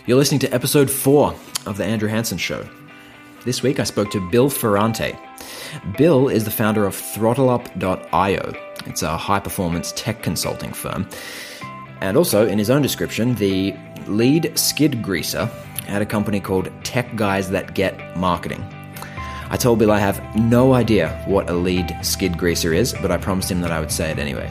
You're listening to episode 4 of The Andrew Hansen Show. This week I spoke to Bill Ferrante. Bill is the founder of ThrottleUp.io. It's a high-performance tech consulting firm. And also, in his own description, the lead skid greaser at a company called Tech Guys That Get Marketing. I told Bill I have no idea what a lead skid greaser is, but I promised him that I would say it anyway.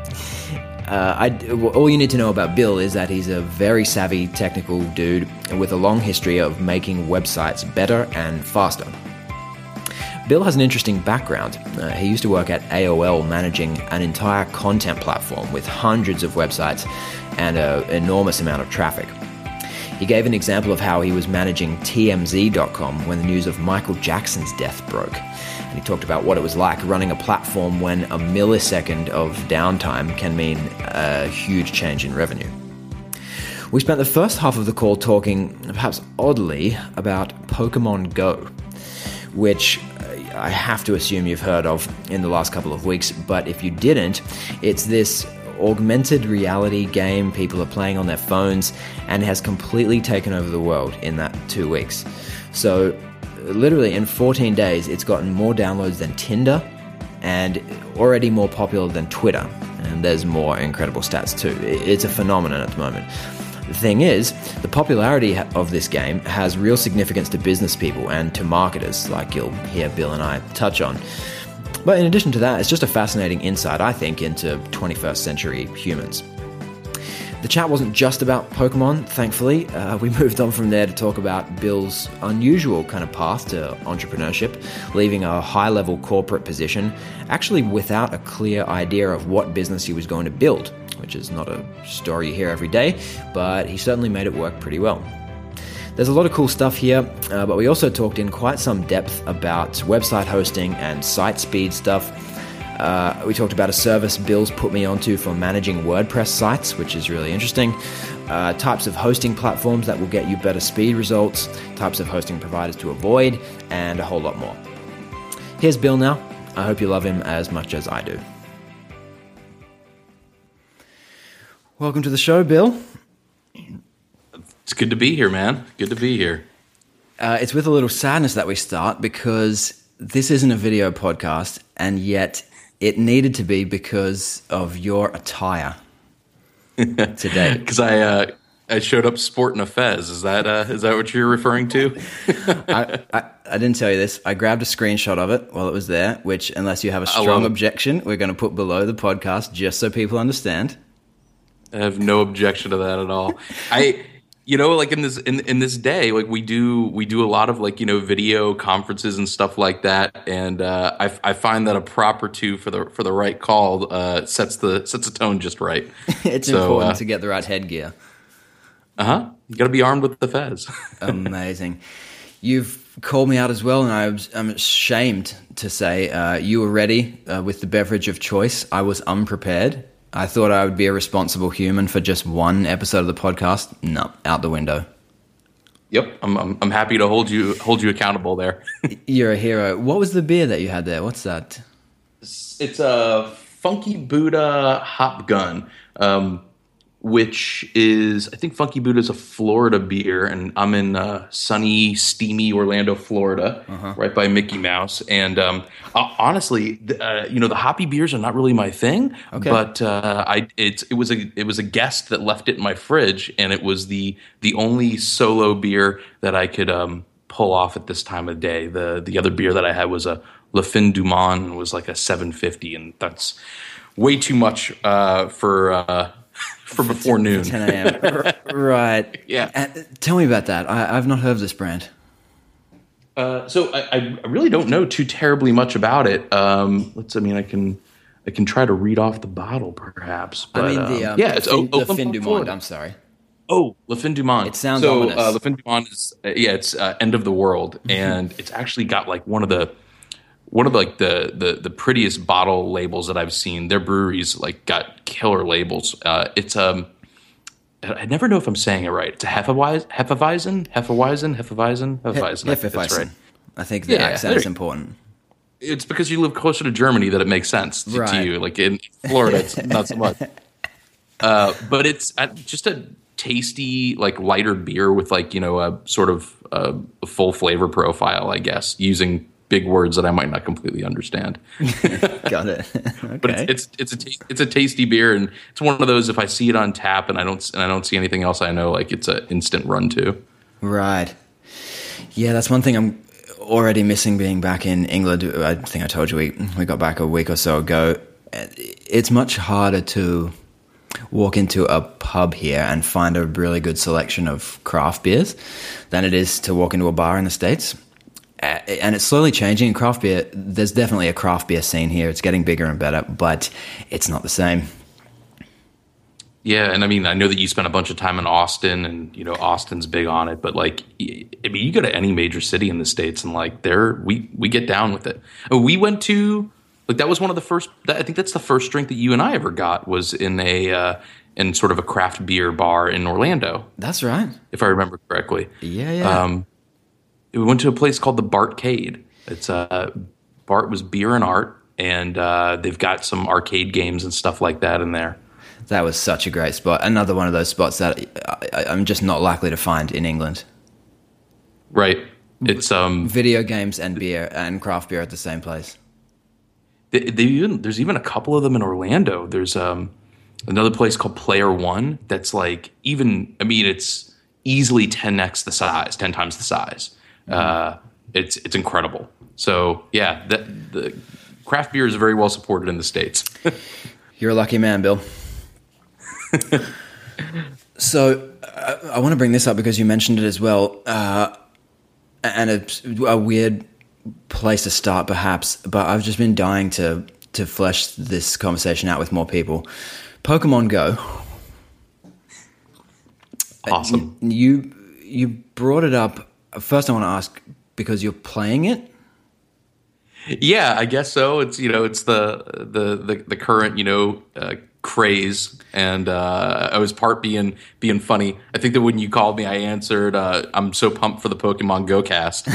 All you need to know about Bill is that he's a very savvy technical dude with a long history of making websites better and faster. Bill has an interesting background. He used to work at AOL managing an entire content platform with hundreds of websites and an enormous amount of traffic. He gave an example of how he was managing TMZ.com when the news of Michael Jackson's death broke. And he talked about what it was like running a platform when a millisecond of downtime can mean a huge change in revenue. We spent the first half of the call talking, perhaps oddly, about Pokemon Go, which I have to assume you've heard of in the last couple of weeks, but if you didn't, it's this augmented reality game people are playing on their phones and has completely taken over the world in that 2 weeks. So literally in 14 days, it's gotten more downloads than Tinder and already more popular than Twitter. And there's more incredible stats too. It's a phenomenon at the moment. The thing is, the popularity of this game has real significance to business people and to marketers, like you'll hear Bill and I touch on. But in addition to that, it's just a fascinating insight, I think, into 21st century humans. The chat wasn't just about Pokemon, thankfully. We moved on from there to talk about Bill's unusual kind of path to entrepreneurship, leaving a high-level corporate position, actually without a clear idea of what business he was going to build, which is not a story you hear every day, but he certainly made it work pretty well. There's a lot of cool stuff here, but we also talked in quite some depth about website hosting and site speed stuff. We talked about a service Bill's put me onto for managing WordPress sites, which is really interesting. Types of hosting platforms that will get you better speed results, types of hosting providers to avoid, and a whole lot more. Here's Bill now. I hope you love him as much as I do. Welcome to the show, Bill. It's good to be here, man. Good to be here. It's with a little sadness that we start because this isn't a video podcast, and yet it needed to be because of your attire today. Because I showed up sporting a fez. Is that what you're referring to? I didn't tell you this. I grabbed a screenshot of it while it was there, which, unless you have a strong objection, we're going to put below the podcast just so people understand. I have no objection to that at all. Like in this day, like we do a lot of video conferences and stuff like that, and I find that a prop or two for the right call sets the tone just right. It's important to get the right headgear. You got to be armed with the fez. Amazing. You've called me out as well, and I'm ashamed to say you were ready with the beverage of choice. I was unprepared. I thought I would be a responsible human for just one episode of the podcast. No, out the window. Yep, I'm happy to hold you accountable there. You're a hero. What was the beer that you had there? What's that? It's a Funky Buddha Hop Gun, which is, I think Funky Buddha is a Florida beer, and I'm in sunny, steamy Orlando, Florida, right by Mickey Mouse. And honestly, the hoppy beers are not really my thing. Okay. But it was a guest that left it in my fridge, and it was the only solo beer that I could pull off at this time of day. The other beer that I had was a Le Fin du Monde, was like a 750, and that's way too much for before noon. 10 a.m. Right. Yeah. Tell me about that. I've not heard of this brand. So I really don't know too terribly much about it. I can try to read off the bottle, perhaps. But, it's Le Fin du Monde. I'm sorry. Oh, Le Fin du Monde. It sounds ominous. Le Fin du Monde is it's end of the world, and it's actually got like one of the prettiest bottle labels that I've seen. Their breweries got killer labels. It's I never know if I'm saying it right. It's a Hefeweizen. That's right. I think the accent is important. It's because you live closer to Germany that it makes sense to you. Like in Florida, it's not so much. But it's just tasty, like lighter beer with like, a sort of a full flavor profile, I guess, using big words that I might not completely understand. Got it. Okay. But it's a tasty beer, and it's one of those, if I see it on tap and I don't see anything else, I know like it's an instant run to. Right. Yeah, that's one thing I'm already missing being back in England. I think I told you we got back a week or so ago. It's much harder to walk into a pub here and find a really good selection of craft beers than it is to walk into a bar in the States. And it's slowly changing. In craft beer, there's definitely a craft beer scene here. It's getting bigger and better, but it's not the same. Yeah, and I mean, I know that you spent a bunch of time in Austin, and Austin's big on it. But like, I mean, you go to any major city in the States, and like, we get down with it. We went to that was one of the first. I think that's the first drink that you and I ever got was in in sort of a craft beer bar in Orlando. That's right, if I remember correctly. Yeah. We went to a place called the Bartcade. It's Bart was beer and art, and they've got some arcade games and stuff like that in there. That was such a great spot. Another one of those spots that I'm just not likely to find in England. Right. It's video games and beer and craft beer at the same place. There's even a couple of them in Orlando. There's another place called Player One that's like it's easily 10x the size, 10 times the size. It's incredible. So yeah, the craft beer is very well supported in the States. You're a lucky man, Bill. So I want to bring this up because you mentioned it as well, and it's a weird place to start perhaps, but I've just been dying to flesh this conversation out with more people. Pokemon Go. Awesome. You brought it up. First, I want to ask because you're playing it. Yeah, I guess so. It's it's the current craze, and I was part being funny. I think that when you called me, I answered, "I'm so pumped for the Pokemon Go cast."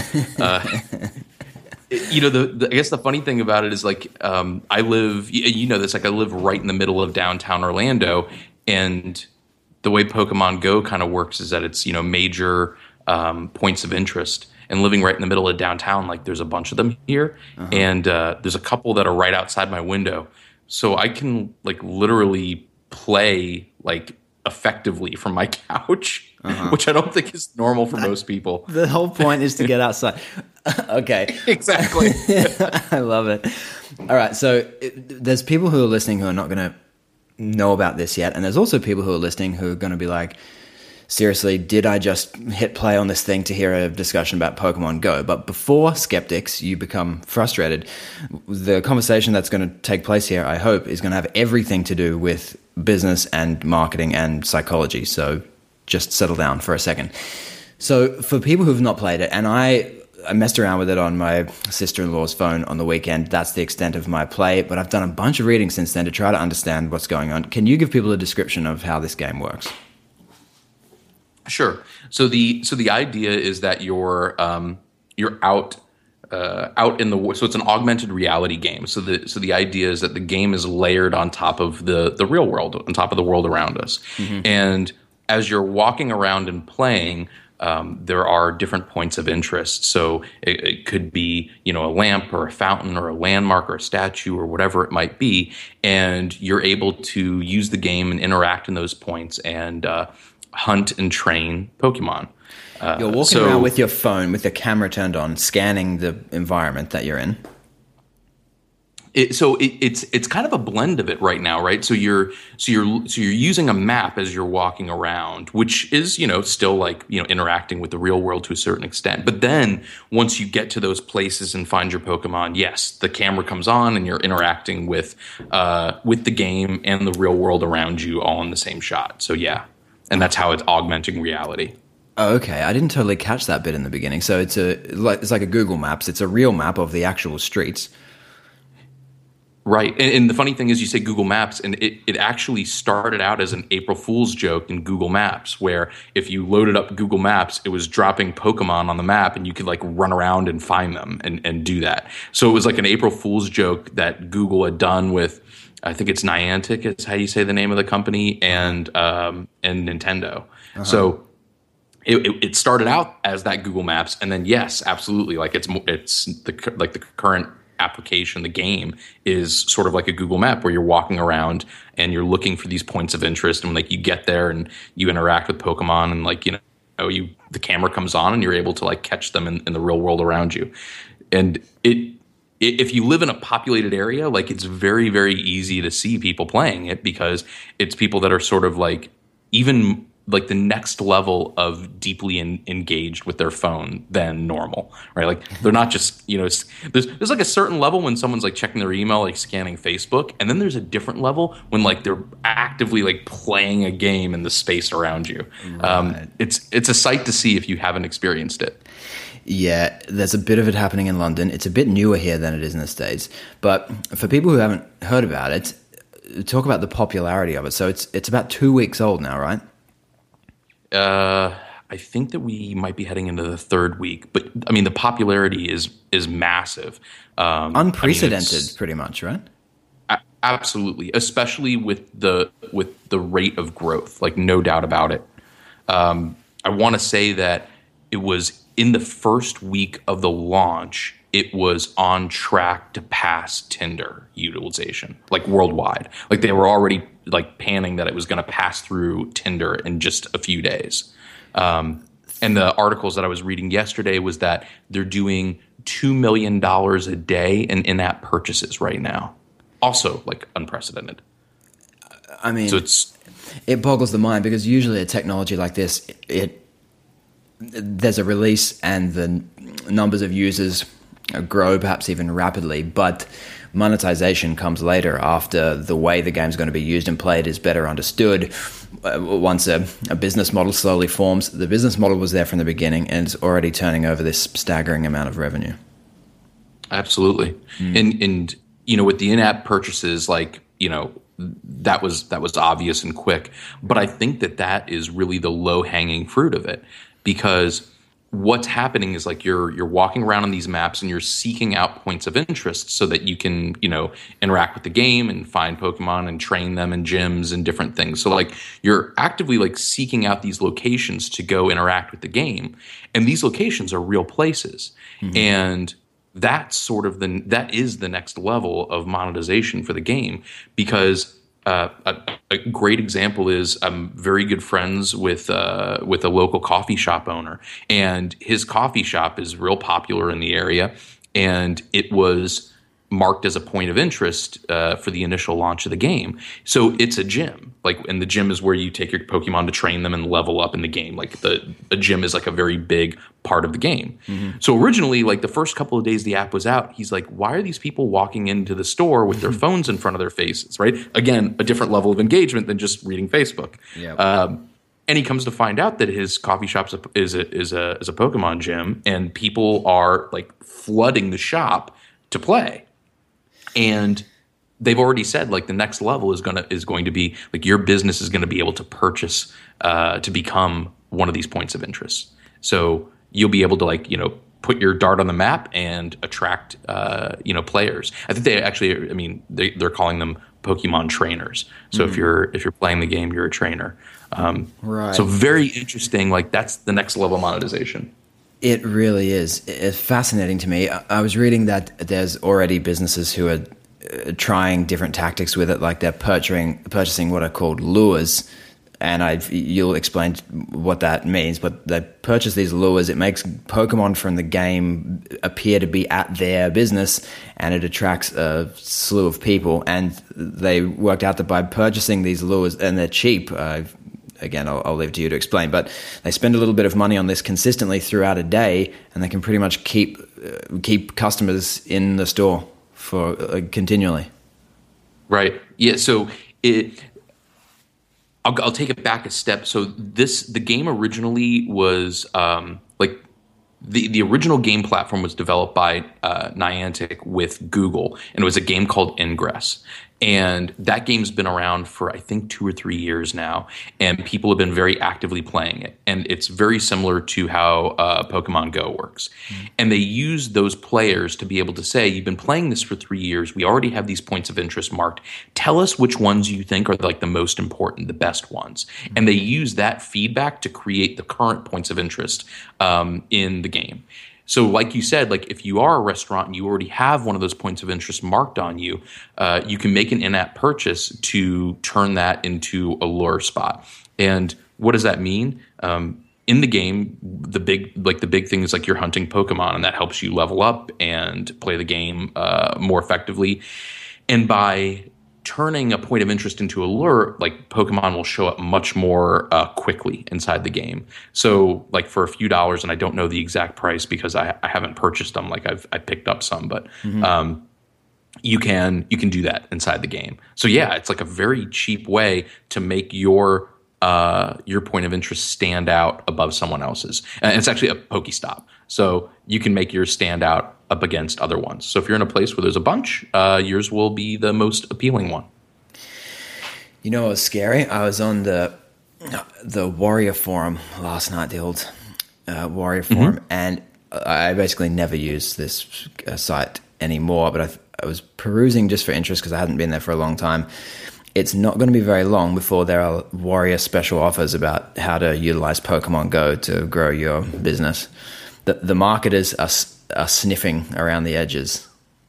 I guess the funny thing about it is like I live, this, like I live right in the middle of downtown Orlando, and the way Pokemon Go kind of works is that it's major points of interest. And living right in the middle of downtown, like there's a bunch of them here, and there's a couple that are right outside my window, so I can like literally play like effectively from my couch, which I don't think is normal for most people. The whole point is to get outside. Okay, exactly. I love it. All right, so there's people who are listening who are not going to know about this yet, and there's also people who are listening who are going to be like, seriously, did I just hit play on this thing to hear a discussion about Pokemon Go? But before skeptics, you become frustrated. The conversation that's going to take place here, I hope, is going to have everything to do with business and marketing and psychology. So just settle down for a second. So for people who've not played it, and I messed around with it on my sister-in-law's phone on the weekend. That's the extent of my play, but I've done a bunch of reading since then to try to understand what's going on. Can you give people a description of how this game works? Sure. So the idea is that you're out in the, so it's an augmented reality game. So the idea is that the game is layered on top of the real world, on top of the world around us. Mm-hmm. And as you're walking around and playing, there are different points of interest. So it could be, a lamp or a fountain or a landmark or a statue or whatever it might be. And you're able to use the game and interact in those points and hunt and train Pokemon. You're walking around with your phone, with the camera turned on, scanning the environment that you're in. It's kind of a blend of it right now, right? So you're using a map as you're walking around, which is still like interacting with the real world to a certain extent. But then once you get to those places and find your Pokemon, yes, the camera comes on and you're interacting with the game and the real world around you all in the same shot. So yeah, and that's how it's augmenting reality. Oh, okay, I didn't totally catch that bit in the beginning. So it's like a Google Maps. It's a real map of the actual streets. Right. And the funny thing is you say Google Maps, and it actually started out as an April Fool's joke in Google Maps, where if you loaded up Google Maps, it was dropping Pokemon on the map and you could like run around and find them and do that. So it was like an April Fool's joke that Google had done with I think it's Niantic is how you say the name of the company, and Nintendo. So it started out as that Google Maps, and then yes, absolutely, like it's the current application, the game is sort of like a Google Map where you're walking around and you're looking for these points of interest, and like you get there and you interact with Pokemon, and like the camera comes on and you're able to like catch them in the real world around you. And if you live in a populated area, like it's very, very easy to see people playing it because it's people that are sort of like even like the next level of deeply engaged with their phone than normal, right? Like they're not just, there's like a certain level when someone's like checking their email, like scanning Facebook. And then there's a different level when like they're actively like playing a game in the space around you. Right. It's a sight to see if you haven't experienced it. Yeah, there's a bit of it happening in London. It's a bit newer here than it is in the States. But for people who haven't heard about it, talk about the popularity of it. So it's about 2 weeks old now, right? I think that we might be heading into the third week, but I mean the popularity is massive, unprecedented, pretty much, right? Absolutely, especially with the rate of growth, like no doubt about it. I want to say that it was in the first week of the launch, it was on track to pass Tinder utilization, like worldwide. Like they were already like panning that it was going to pass through Tinder in just a few days. And the articles that I was reading yesterday was that they're doing $2 million a day in-app purchases right now. Also, like unprecedented. I mean, so it boggles the mind because usually a technology like this, there's a release and the numbers of users grow perhaps even rapidly, but monetization comes later after the way the game's going to be used and played is better understood. Once a business model slowly forms, the business model was there from the beginning and it's already turning over this staggering amount of revenue. Absolutely. And with the in-app purchases, like, that was obvious and quick, but I think that is really the low-hanging fruit of it, because what's happening is like you're walking around on these maps and you're seeking out points of interest so that you can, interact with the game and find Pokemon and train them in gyms and different things. So like you're actively like seeking out these locations to go interact with the game. And these locations are real places. Mm-hmm. And that's sort of that is the next level of monetization for the game, because a great example is I'm very good friends with a local coffee shop owner, and his coffee shop is real popular in the area, and it was marked as a point of interest for the initial launch of the game. So it's a gym, and the gym is where you take your Pokemon to train them and level up in the game. Like a gym is like a very big part of the game. Mm-hmm. So originally, like the first couple of days the app was out, he's like, why are these people walking into the store with their phones in front of their faces, right? Again, a different level of engagement than just reading Facebook. Yep. And he comes to find out that his coffee shop is a Pokemon gym, and people are like flooding the shop to play. And they've already said like the next level is going to be like your business is going to be able to purchase to become one of these points of interest. So you'll be able to put your dart on the map and attract players. I think they actually, they're calling them Pokemon trainers. So if you're playing the game, you're a trainer. Right. So very interesting. Like that's the next level of monetization. It really is. It's fascinating to me. I was reading that there's already businesses who are trying different tactics with it, like they're purchasing what are called lures, and you'll explain what that means, but they purchase these lures. It makes Pokemon from the game appear to be at their business, and it attracts a slew of people, and they worked out that by purchasing these lures, and they're cheap, again, I'll leave it to you to explain, but they spend a little bit of money on this consistently throughout a day, and they can pretty much keep customers in the store for continually. Right. Yeah. So I'll take it back a step. So the game originally was the original game platform was developed by Niantic with Google, and it was a game called Ingress. And that game's been around for, I think, 2 or 3 years now, and people have been very actively playing it. And it's very similar to how Pokemon Go works. And they use those players to be able to say, you've been playing this for 3 years. We already have these points of interest marked. Tell us which ones you think are like the most important, the best ones. And they use that feedback to create the current points of interest in the game. So like you said, like if you are a restaurant and you already have one of those points of interest marked on you, you can make an in-app purchase to turn that into a lure spot. And what does that mean? In the game, the big thing is like you're hunting Pokemon, and that helps you level up and play the game more effectively. And by turning a point of interest into a lure, like Pokemon will show up much more quickly inside the game. So like for a few dollars, and I don't know the exact price because I haven't purchased them. Like I picked up some, but you can do that inside the game. So yeah, it's like a very cheap way to make your point of interest stand out above someone else's. And it's actually a Pokestop. So you can make yours stand out up against other ones. So if you're in a place where there's a bunch, yours will be the most appealing one. You know what was scary? I was on the Warrior Forum last night, the old Warrior Forum, and I basically never use this site anymore, but I was perusing just for interest because I hadn't been there for a long time. It's not going to be very long before there are Warrior special offers about how to utilize Pokemon Go to grow your business. The marketers are sniffing around the edges.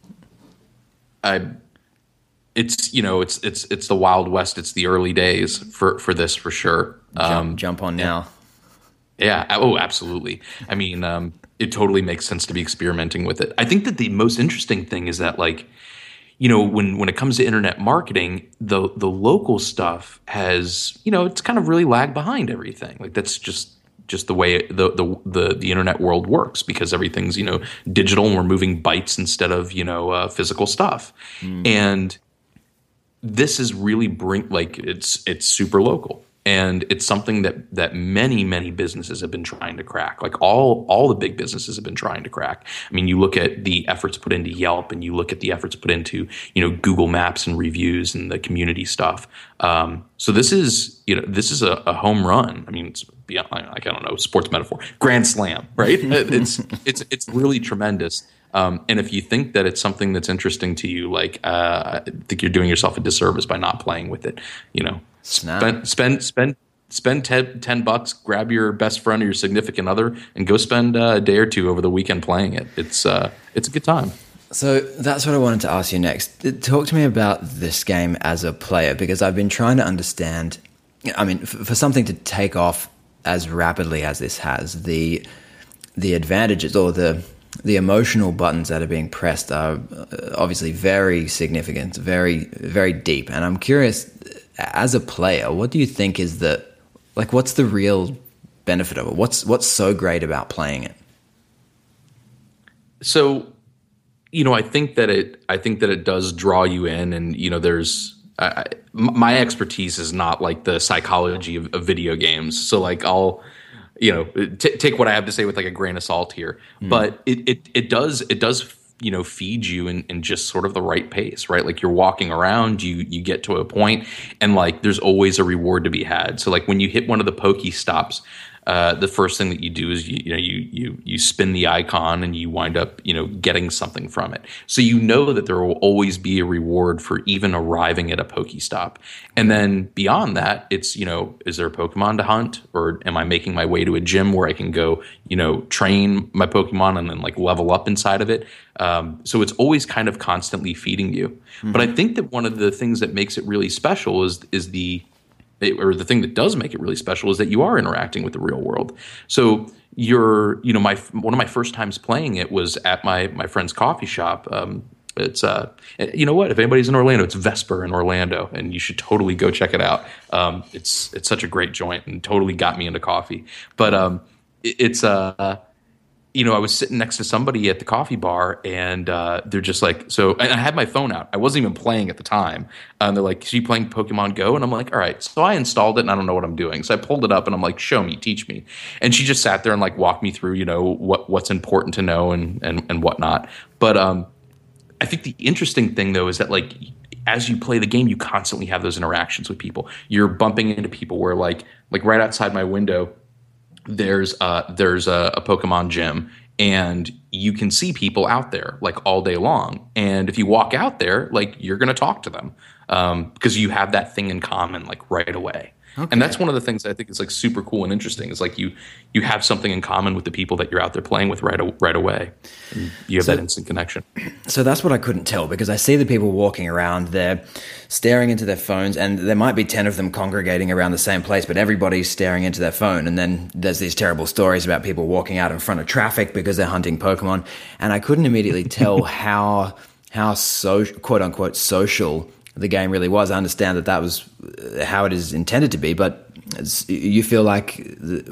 It's the Wild West. It's the early days for this for sure. Jump on now. Yeah. Oh, absolutely. I mean, it totally makes sense to be experimenting with it. I think that the most interesting thing is that, like, you know, when it comes to internet marketing, the local stuff has, you know, it's kind of really lagged behind everything. Like that's just the way the internet world works, because everything's, you know, digital and we're moving bytes instead of, you know, physical stuff. And this is really it's super local. And it's something that many businesses have been trying to crack. Like all the big businesses have been trying to crack. I mean, you look at the efforts put into Yelp, and you look at the efforts put into, you know, Google Maps and reviews and the community stuff. So this is a home run. I mean, it's beyond, like, I don't know, sports metaphor, grand slam, right? It's really tremendous. And if you think that it's something that's interesting to you, like, I think you're doing yourself a disservice by not playing with it. You know, spend $10, grab your best friend or your significant other, and go spend a day or two over the weekend playing it. It's a good time. So that's what I wanted to ask you next. Talk to me about this game as a player, because I've been trying to understand. I mean, for something to take off as rapidly as this has, the advantages or the emotional buttons that are being pressed are obviously very significant, very, very deep. And I'm curious, as a player, what do you think is what's the real benefit of it? What's so great about playing it? So, you know, I think that it does draw you in, and, you know, there's my expertise is not like the psychology of video games. So like I'll, you know, take what I have to say with like a grain of salt here, but it does, you know, feed you in just sort of the right pace, right? Like you're walking around, you get to a point, and like there's always a reward to be had. So like when you hit one of the Pokestops, the first thing that you do is you spin the icon, and you wind up, you know, getting something from it. So you know that there will always be a reward for even arriving at a Pokestop. And then beyond that, it's, you know, is there a Pokemon to hunt, or am I making my way to a gym where I can go, you know, train my Pokemon and then like level up inside of it? So it's always kind of constantly feeding you. But I think that one of the things that makes it really special is the thing that does make it really special is that you are interacting with the real world. So one of my first times playing it was at my friend's coffee shop. It's you know what? If anybody's in Orlando, it's Vesper in Orlando, and you should totally go check it out. It's such a great joint and totally got me into coffee. But you know, I was sitting next to somebody at the coffee bar, and they're just like, and I had my phone out. I wasn't even playing at the time. And they're like, "Is you playing Pokemon Go?" And I'm like, "All right." So I installed it, and I don't know what I'm doing. So I pulled it up, and I'm like, "Show me, teach me." And she just sat there and like walked me through, you know, what's important to know and whatnot. But I think the interesting thing though is that like as you play the game, you constantly have those interactions with people. You're bumping into people where like right outside my window, there's a Pokemon gym, and you can see people out there like all day long. And if you walk out there, like you're going to talk to them because you have that thing in common like right away. Okay. And that's one of the things I think is like super cool and interesting. Is like you have something in common with the people that you're out there playing with right away. And you have that instant connection. So that's what I couldn't tell, because I see the people walking around, they're staring into their phones, and there might be 10 of them congregating around the same place, but everybody's staring into their phone. And then there's these terrible stories about people walking out in front of traffic because they're hunting Pokemon. And I couldn't immediately tell how quote unquote social the game really was. I understand that was how it is intended to be, but you feel like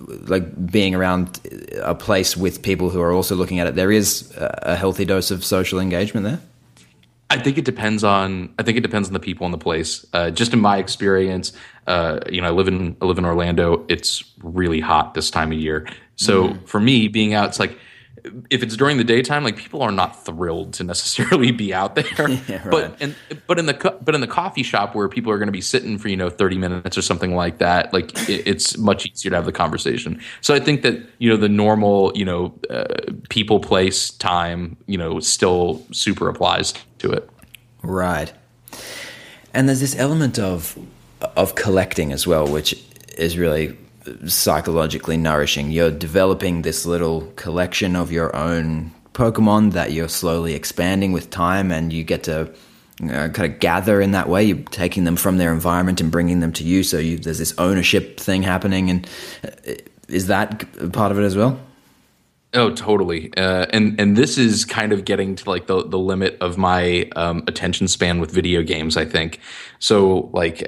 being around a place with people who are also looking at it, there is a healthy dose of social engagement there? I think it depends on the people and the place. Just in my experience, I live in Orlando. It's really hot this time of year. So for me, being out, it's like, if it's during the daytime, like people are not thrilled to necessarily be out there. Yeah, right. But in the coffee shop where people are going to be sitting for 30 minutes or something like that, like it's much easier to have the conversation. So I think that the normal people, place, time still super applies to it. Right. And there's this element of collecting as well, which is really psychologically nourishing. You're developing this little collection of your own Pokemon that you're slowly expanding with time, and you get to kind of gather in that way. You're taking them from their environment and bringing them to you, so there's this ownership thing happening. And is that part of it as well? Oh, totally. And this is kind of getting to like the limit of my attention span with video games, I think. So like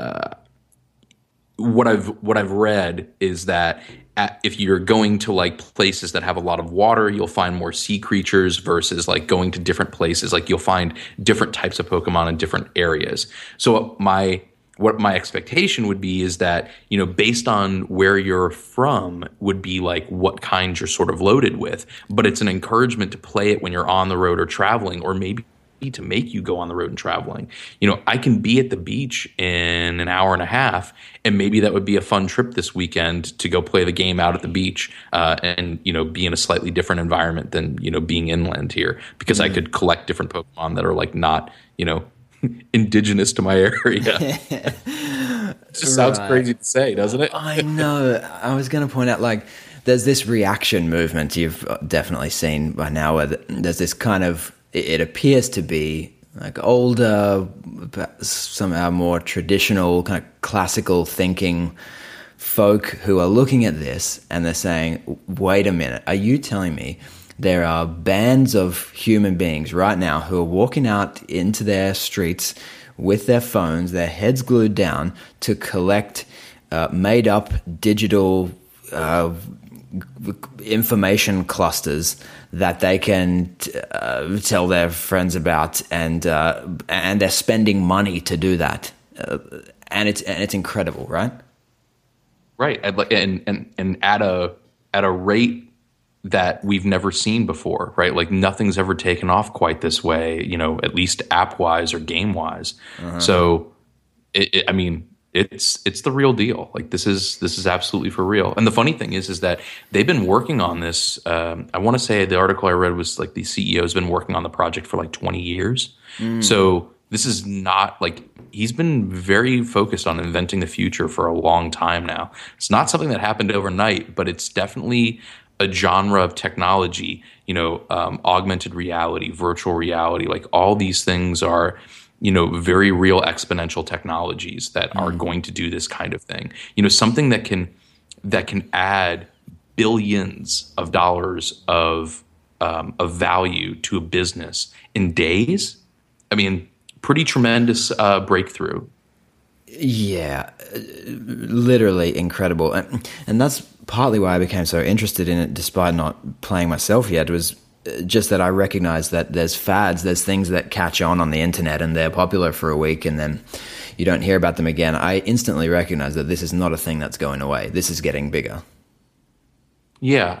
what I've read is that if you're going to like places that have a lot of water, you'll find more sea creatures versus like going to different places. Like you'll find different types of Pokemon in different areas. So what my expectation would be is that, based on where you're from would be like what kind you're sort of loaded with. But it's an encouragement to play it when you're on the road or traveling, or maybe to make you go on the road and traveling. I can be at the beach in an hour and a half, and maybe that would be a fun trip this weekend to go play the game out at the beach and be in a slightly different environment than, being inland here, because I could collect different Pokemon that are like not, indigenous to my area. It just sounds crazy to say, doesn't it? I know. I was going to point out, like, there's this reaction movement you've definitely seen by now, where there's this kind of, it appears to be like older, somehow more traditional, kind of classical thinking folk who are looking at this and they're saying, wait a minute, are you telling me there are bands of human beings right now who are walking out into their streets with their phones, their heads glued down, to collect made-up digital information clusters that they can tell their friends about, and they're spending money to do that, and it's incredible, right? Right, and at a rate that we've never seen before, right? Like nothing's ever taken off quite this way, at least app-wise or game-wise. Uh-huh. So, it's the real deal. Like this is absolutely for real. And the funny thing is that they've been working on this. I want to say the article I read was like the CEO has been working on the project for like 20 years. So this is not like, he's been very focused on inventing the future for a long time now. It's not something that happened overnight, but it's definitely a genre of technology, augmented reality, virtual reality, like all these things are, very real exponential technologies that are going to do this kind of thing. Something that can add billions of dollars of value to a business in days. I mean, pretty tremendous breakthrough. Yeah, literally incredible. And that's partly why I became so interested in it, despite not playing myself yet, was just that I recognize that there's fads, there's things that catch on the internet and they're popular for a week and then you don't hear about them again. I instantly recognize that this is not a thing that's going away. This is getting bigger. Yeah,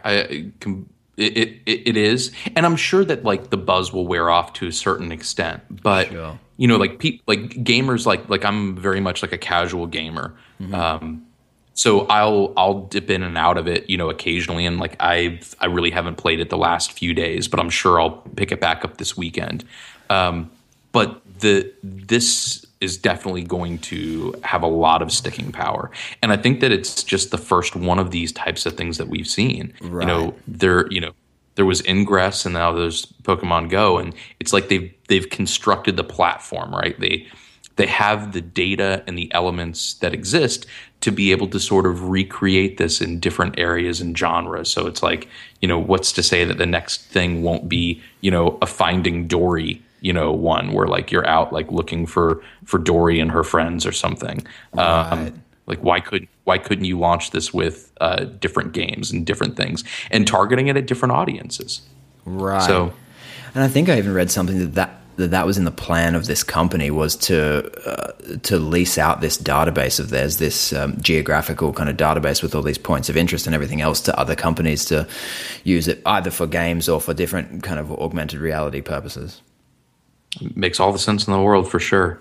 it is. And I'm sure that like the buzz will wear off to a certain extent, but sure. like gamers, like I'm very much like a casual gamer. So I'll dip in and out of it, occasionally. And like I really haven't played it the last few days, but I'm sure I'll pick it back up this weekend. But this is definitely going to have a lot of sticking power. And I think that it's just the first one of these types of things that we've seen. Right. There was Ingress, and now there's Pokemon Go, and it's like they've constructed the platform, right? They have the data and the elements that exist to be able to sort of recreate this in different areas and genres. So it's like, what's to say that the next thing won't be, a Finding Dory, one where like you're out like looking for Dory and her friends or something. Right. Like why couldn't you launch this with different games and different things and targeting it at different audiences? Right. So, and I think I even read something that was in the plan of this company was to lease out this database of theirs, this geographical kind of database with all these points of interest and everything else to other companies to use it either for games or for different kind of augmented reality purposes. Makes all the sense in the world for sure.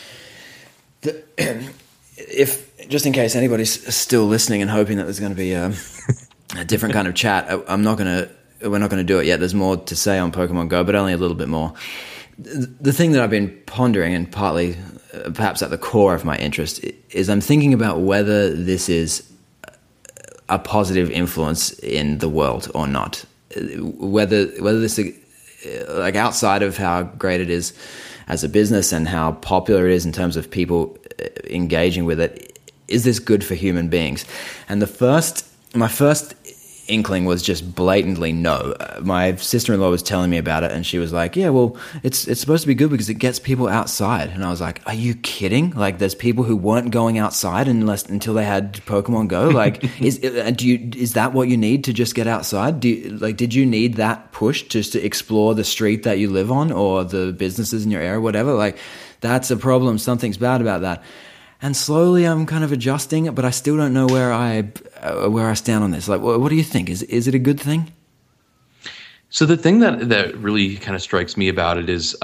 If just in case anybody's still listening and hoping that there's going to be a different kind of chat, we're not going to do it yet. There's more to say on Pokemon Go, but only a little bit more. The thing that I've been pondering, and partly perhaps at the core of my interest, is I'm thinking about whether this is a positive influence in the world or not. Whether this, like outside of how great it is as a business and how popular it is in terms of people engaging with it, is this good for human beings? And my first inkling was just blatantly no. My sister-in-law was telling me about it, and she was like, yeah, well, it's supposed to be good because it gets people outside. And I was like, are you kidding? Like, there's people who weren't going outside until they had Pokemon Go. Like, is that what you need to just get outside? Did you need that push just to explore the street that you live on or the businesses in your area, whatever? Like, that's a problem. Something's bad about that. And slowly I'm kind of adjusting, but I still don't know where I stand on this. Like, what do you think? Is it a good thing? So the thing that really kind of strikes me about it is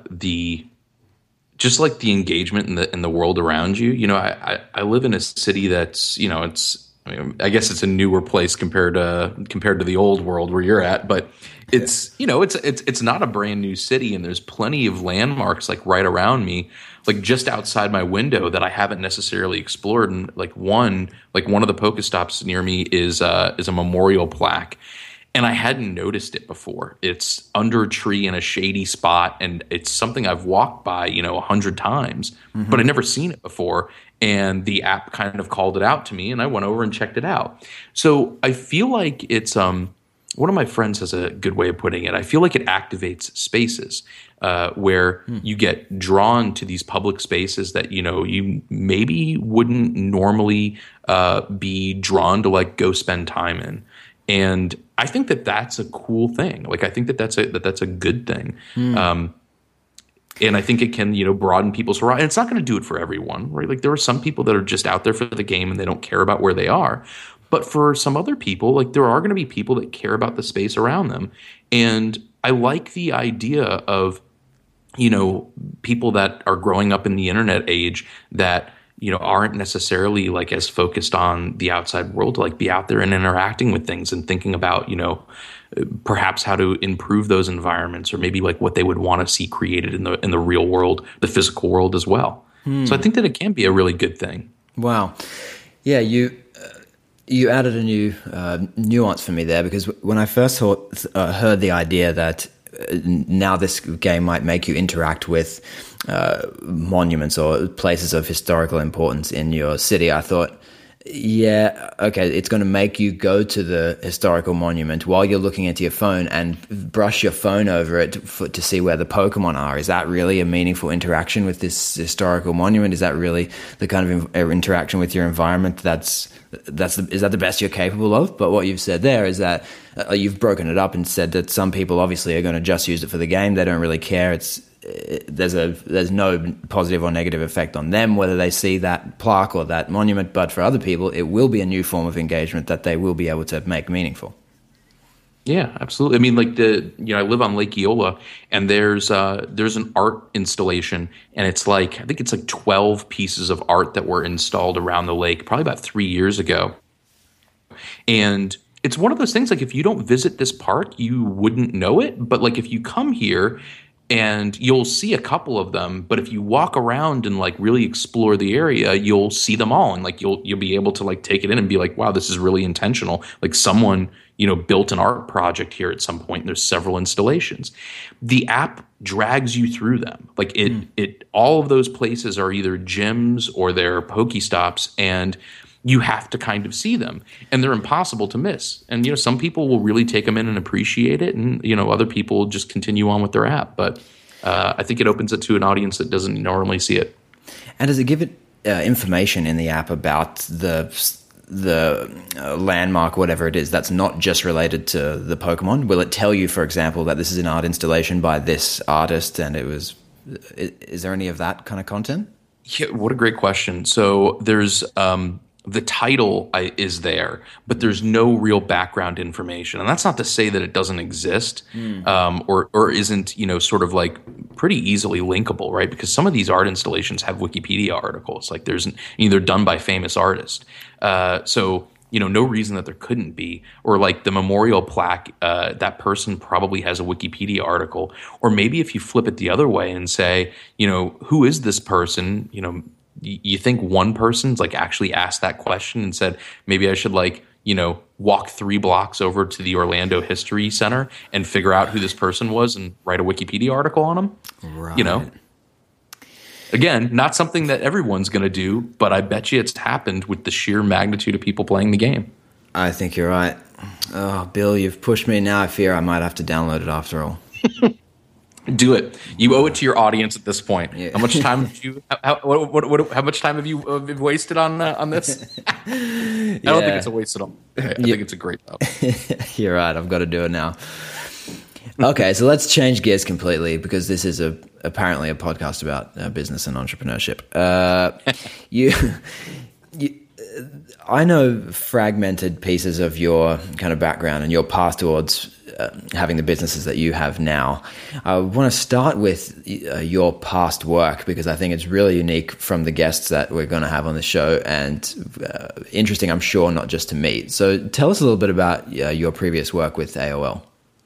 just like the engagement in the world around you. I live in a city that's I guess it's a newer place compared to the old world where you're at, but it's it's not a brand new city, and there's plenty of landmarks like right around me, like just outside my window that I haven't necessarily explored. And one of the Pokestops near me is a memorial plaque, and I hadn't noticed it before. It's under a tree in a shady spot, and it's something I've walked by 100 times, but I'd never seen it before. And the app kind of called it out to me, and I went over and checked it out. So I feel like it's one of my friends has a good way of putting it. I feel like it activates spaces where you get drawn to these public spaces that you maybe wouldn't normally be drawn to like go spend time in. And I think that that's a cool thing. Like I think that's a good thing. And I think it can, broaden people's horizon. And it's not going to do it for everyone, right? Like there are some people that are just out there for the game and they don't care about where they are. But for some other people, like there are going to be people that care about the space around them. And I like the idea of, people that are growing up in the internet age that, aren't necessarily like as focused on the outside world to like be out there and interacting with things and thinking about, perhaps how to improve those environments, or maybe like what they would want to see created in the real world, the physical world as well. So I think that it can be a really good thing. Wow. Yeah, you added a new nuance for me there, because when I first heard the idea that now this game might make you interact with monuments or places of historical importance in your city, I thought, yeah, okay, it's going to make you go to the historical monument while you're looking into your phone and brush your phone over it to see where the Pokemon are. Is that really a meaningful interaction with this historical monument? Is that really the kind of interaction with your environment is that the best you're capable of? But what you've said there is that you've broken it up and said that some people obviously are going to just use it for the game. They don't really care. There's no positive or negative effect on them whether they see that plaque or that monument, but for other people it will be a new form of engagement that they will be able to make meaningful. Yeah, absolutely. I mean, like I live on Lake Eola, and there's an art installation, and it's like I think it's like 12 pieces of art that were installed around the lake, probably about 3 years ago. And it's one of those things like if you don't visit this park, you wouldn't know it. But like if you come here and you'll see a couple of them, but if you walk around and like really explore the area, you'll see them all and like you'll be able to like take it in and be like, wow, this is really intentional. Like someone, built an art project here at some point and there's several installations. The app drags you through them. Like it all of those places are either gyms or they're Pokestops, and you have to kind of see them, and they're impossible to miss. And some people will really take them in and appreciate it, and other people will just continue on with their app. But I think it opens it to an audience that doesn't normally see it. And does it give it information in the app about the landmark, whatever it is, that's not just related to the Pokemon? Will it tell you, for example, that this is an art installation by this artist, and is there any of that kind of content? Yeah, what a great question. So there's the title is there, but there's no real background information, and that's not to say that it doesn't exist, or isn't sort of like pretty easily linkable, right? Because some of these art installations have Wikipedia articles, like there's either done by famous artists, so no reason that there couldn't be, or like the memorial plaque, that person probably has a Wikipedia article, or maybe if you flip it the other way and say, who is this person, you think one person's like actually asked that question and said, maybe I should walk 3 blocks over to the Orlando History Center and figure out who this person was and write a Wikipedia article on them. Right. Again, not something that everyone's going to do, but I bet you it's happened with the sheer magnitude of people playing the game. I think you're right. Oh, Bill, you've pushed me. Now I fear I might have to download it after all. Do it. You owe it to your audience at this point. Yeah. How much time have you? How much time have you wasted on this? I don't think it's a wasted on. I think it's a great job. You're right. I've got to do it now. Okay, so let's change gears completely, because this is apparently a podcast about business and entrepreneurship. I know fragmented pieces of your kind of background and your path towards having the businesses that you have now. I want to start with your past work, because I think it's really unique from the guests that we're going to have on the show, and interesting, I'm sure, not just to meet. So tell us a little bit about your previous work with AOL.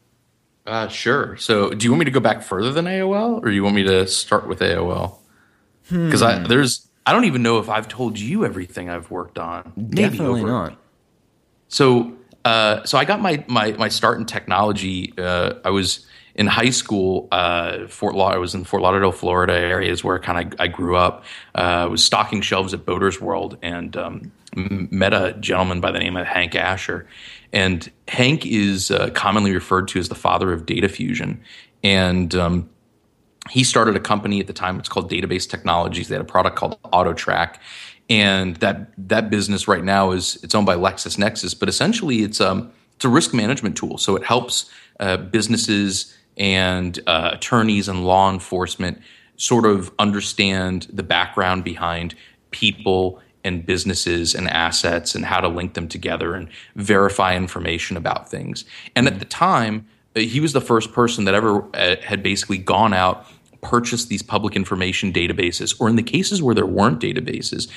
Sure. So do you want me to go back further than AOL, or do you want me to start with AOL? Because I don't even know if I've told you everything I've worked on. Definitely not. So I got my start in technology. I was in high school. I was in Fort Lauderdale, Florida area is where I grew up. I was stocking shelves at Boaters World, and met a gentleman by the name of Hank Asher. And Hank is commonly referred to as the father of data fusion. And he started a company at the time. It's called Database Technologies. They had a product called AutoTrack. And that business right now it's owned by LexisNexis, but essentially it's a risk management tool. So it helps businesses and attorneys and law enforcement sort of understand the background behind people and businesses and assets and how to link them together and verify information about things. And at the time, he was the first person that ever had basically gone out, purchased these public information databases, or in the cases where there weren't databases,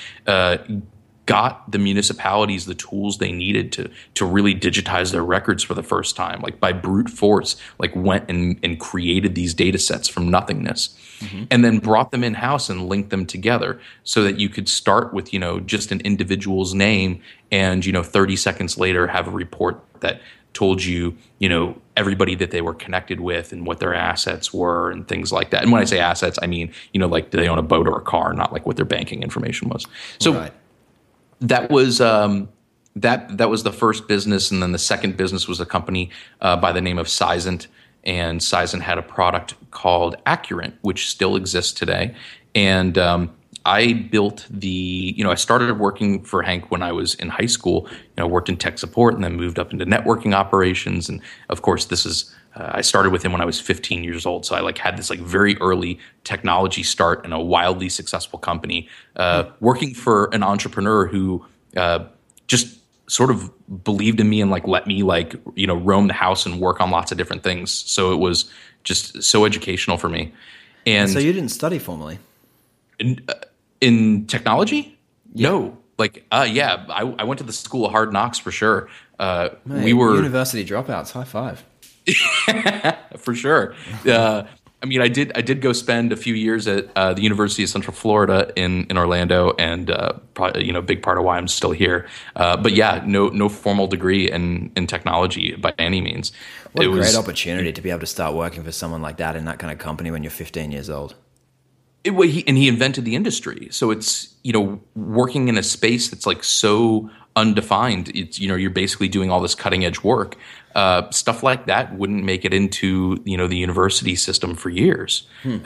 got the municipalities the tools they needed to really digitize their records for the first time, like by brute force, like went and created these data sets from nothingness, and then brought them in-house and linked them together so that you could start with, just an individual's name and, 30 seconds later have a report that told you, everybody that they were connected with and what their assets were and things like that. And when I say assets, I mean, like, do they own a boat or a car, not like what their banking information was. So right. That was that was the first business, and then the second business was a company by the name of Seisint, and Seisint had a product called Accurant, which still exists today. And I built I started working for Hank when I was in high school. Worked in tech support and then moved up into networking operations. And of course, this is I started with him when I was 15 years old. So I had this very early technology start in a wildly successful company, working for an entrepreneur who just sort of believed in me and like let me like, roam the house and work on lots of different things. So it was just so educational for me. And so you didn't study formally? In technology? Yeah. No. Like, yeah, I went to the school of hard knocks for sure. We were university dropouts. High five. For sure. I mean, I did go spend a few years at the University of Central Florida in Orlando, and probably, a big part of why I'm still here. But yeah, no formal degree in technology by any means. What a great opportunity to be able to start working for someone like that in that kind of company when you're 15 years old. He invented the industry, so it's working in a space that's like so undefined. It's you're basically doing all this cutting edge work. Stuff like that wouldn't make it into the university system for years.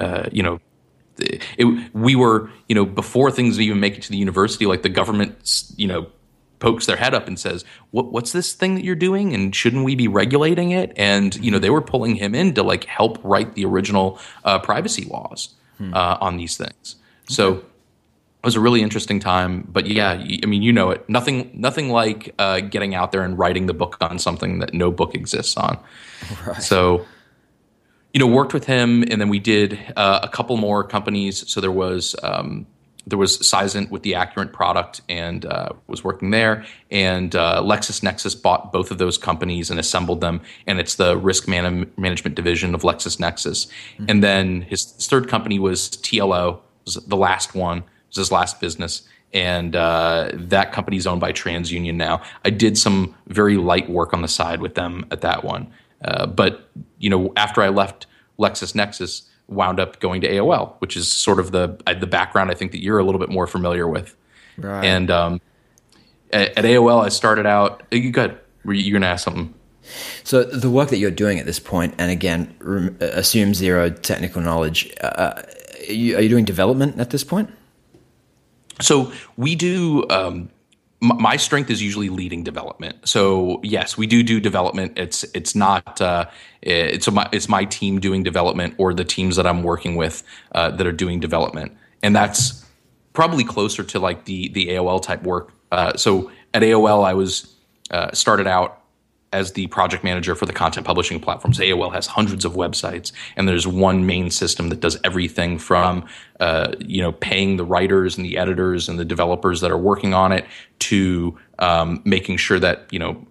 We were before things even make it to the university, like the government pokes their head up and says, what's this thing that you're doing, and shouldn't we be regulating it? And they were pulling him in to like help write the original privacy laws on these things. So it was a really interesting time. But yeah, I mean, it. Nothing like getting out there and writing the book on something that no book exists on. Right. So, worked with him, and then we did a couple more companies. So there was Seisint with the Accurant product, and was working there. And LexisNexis bought both of those companies and assembled them, and it's the risk management division of LexisNexis. Mm-hmm. And then his third company was TLO, was the last one. It was his last business, and that company is owned by TransUnion now. I did some very light work on the side with them at that one, but after I left LexisNexis, wound up going to AOL, which is sort of the background I think that you're a little bit more familiar with. Right. And at AOL, I started out. You good? Were you going to ask something? So the work that you're doing at this point, and again, assume zero technical knowledge. Are you doing development at this point? So we do. My strength is usually leading development. So yes, we do development. It's not. It's my team doing development, or the teams that I'm working with that are doing development, and that's probably closer to like the AOL type work. So at AOL, I was started out as the project manager for the content publishing platforms. AOL has hundreds of websites, and there's one main system that does everything from paying the writers and the editors and the developers that are working on it to making sure that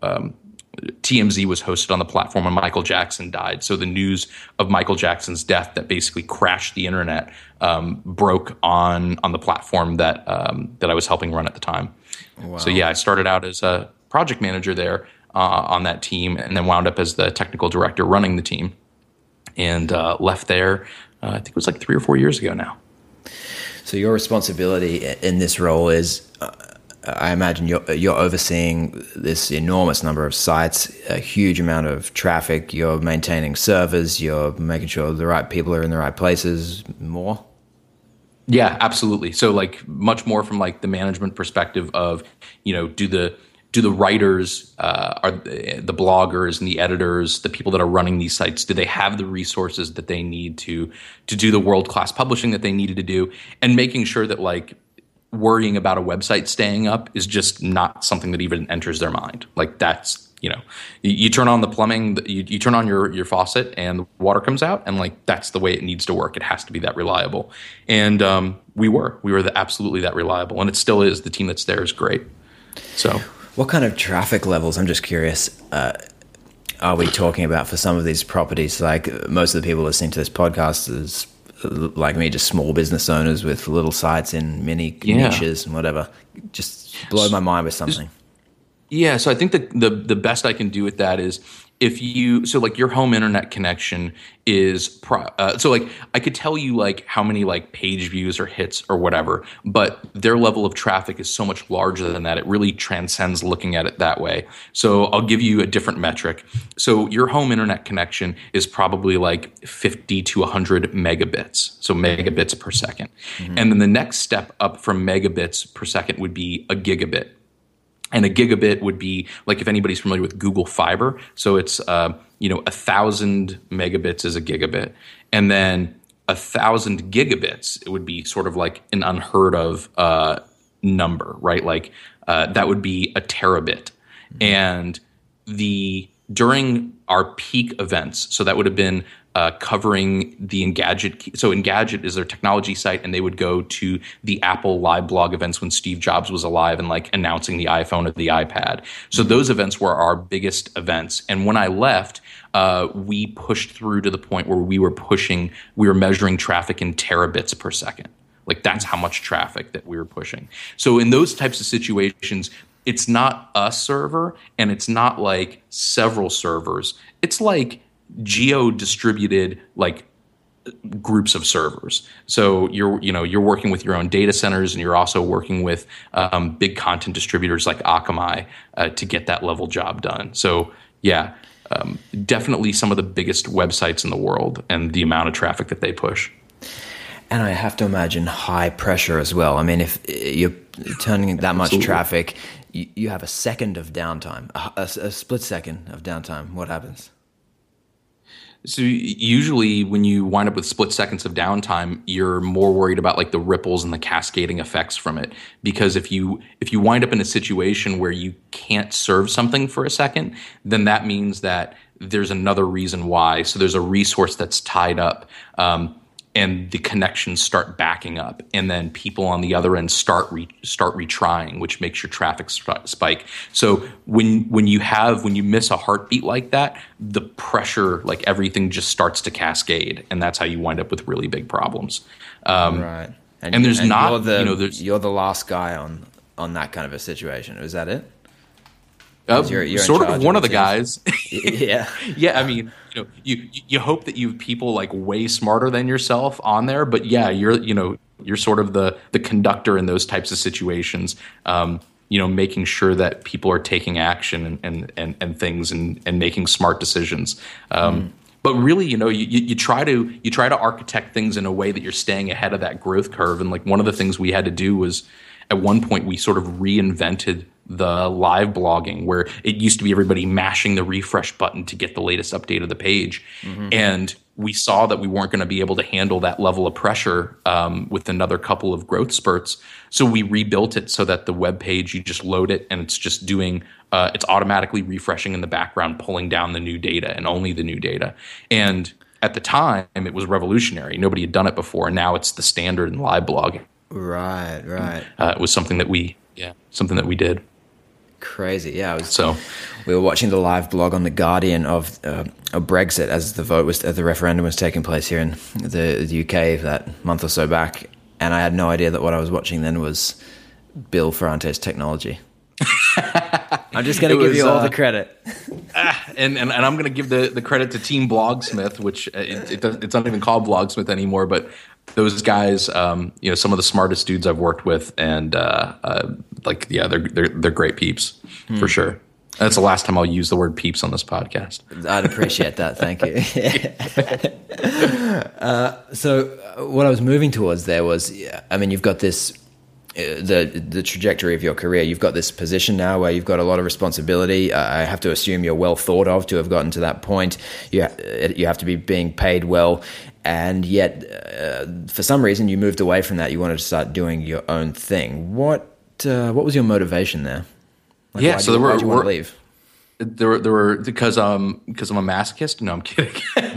TMZ was hosted on the platform when Michael Jackson died. So the news of Michael Jackson's death that basically crashed the internet broke on the platform that I was helping run at the time. Wow. So yeah, I started out as a project manager there on that team, and then wound up as the technical director running the team, and left there. I think it was like 3 or 4 years ago now. So your responsibility in this role is, I imagine you're overseeing this enormous number of sites, a huge amount of traffic. You're maintaining servers. You're making sure the right people are in the right places. More. Yeah, absolutely. So like much more from like the management perspective of do the writers, are the bloggers and the editors, the people that are running these sites, do they have the resources that they need to do the world-class publishing that they needed to do, and making sure that like worrying about a website staying up is just not something that even enters their mind. Like that's, you turn on the plumbing, you turn on your faucet and the water comes out, and like that's the way it needs to work. It has to be that reliable. And we were absolutely that reliable, and it still is. The team that's there is great. So. What kind of traffic levels, I'm just curious, are we talking about for some of these properties? Like most of the people listening to this podcast is, like me, just small business owners with little sites in mini niches and whatever. Just blow my mind with something. Yeah, so I think the best I can do with that is so like your home internet connection is so like I could tell you like how many like page views or hits or whatever, but their level of traffic is so much larger than that. It really transcends looking at it that way. So I'll give you a different metric. So your home internet connection is probably like 50 to 100 megabits, so megabits per second. Mm-hmm. And then the next step up from megabits per second would be a gigabit. And a gigabit would be like, if anybody's familiar with Google Fiber, so it's 1,000 megabits is a gigabit, and then 1,000 gigabits, it would be sort of like an unheard of number, right? Like that would be a terabit. And during our peak events, so that would have been covering the Engadget. So Engadget is their technology site, and they would go to the Apple live blog events when Steve Jobs was alive and like announcing the iPhone or the iPad. So those events were our biggest events. And when I left, we pushed through to the point where we were measuring traffic in terabits per second. Like that's how much traffic that we were pushing. So in those types of situations, it's not a server and it's not like several servers. It's like geo-distributed like groups of servers. So you're working with your own data centers, and you're also working with big content distributors like Akamai to get that level job done. So yeah, definitely some of the biggest websites in the world and the amount of traffic that they push. And I have to imagine high pressure as well. I mean, if you're turning that much traffic, you have a second of downtime, a split second of downtime. What happens? So usually when you wind up with split seconds of downtime, you're more worried about like the ripples and the cascading effects from it. Because if you wind up in a situation where you can't serve something for a second, then that means that there's another reason why. So there's a resource that's tied up, and the connections start backing up, and then people on the other end start retrying, which makes your traffic spike. So when you miss a heartbeat like that, the pressure, like everything, just starts to cascade, and that's how you wind up with really big problems. Right, and there's not you're the last guy on that kind of a situation. Is that it? You're sort of one of the guys. Yeah. Yeah, I mean, you hope that you have people like way smarter than yourself on there, but yeah, you're sort of the conductor in those types of situations. Making sure that people are taking action and things and making smart decisions. But really, you try to architect things in a way that you're staying ahead of that growth curve. And like one of the things we had to do was, at one point, we sort of reinvented the live blogging, where it used to be everybody mashing the refresh button to get the latest update of the page. Mm-hmm. And we saw that we weren't going to be able to handle that level of pressure with another couple of growth spurts. So we rebuilt it so that the web page, you just load it and it's just doing, it's automatically refreshing in the background, pulling down the new data and only the new data. And at the time, it was revolutionary. Nobody had done it before. And now it's the standard in live blogging. Right. It was something that we did. Crazy, yeah. We were watching the live blog on the Guardian of Brexit as the referendum was taking place here in the UK that month or so back, and I had no idea that what I was watching then was Bill Ferrante's technology. I'm just going to give you all the credit, and I'm going to give the credit to Team Blogsmith, which it's not even called Blogsmith anymore, but those guys, some of the smartest dudes I've worked with, and they're great peeps for sure. That's the last time I'll use the word peeps on this podcast. I'd appreciate that. Thank you. So what I was moving towards there was, I mean, you've got this, the trajectory of your career. You've got this position now where you've got a lot of responsibility. I have to assume you're well thought of to have gotten to that point. You have to be being paid well. And yet, for some reason, you moved away from that. You wanted to start doing your own thing. What was your motivation there? Why'd you want to leave? There were because I'm a masochist. No, I'm kidding.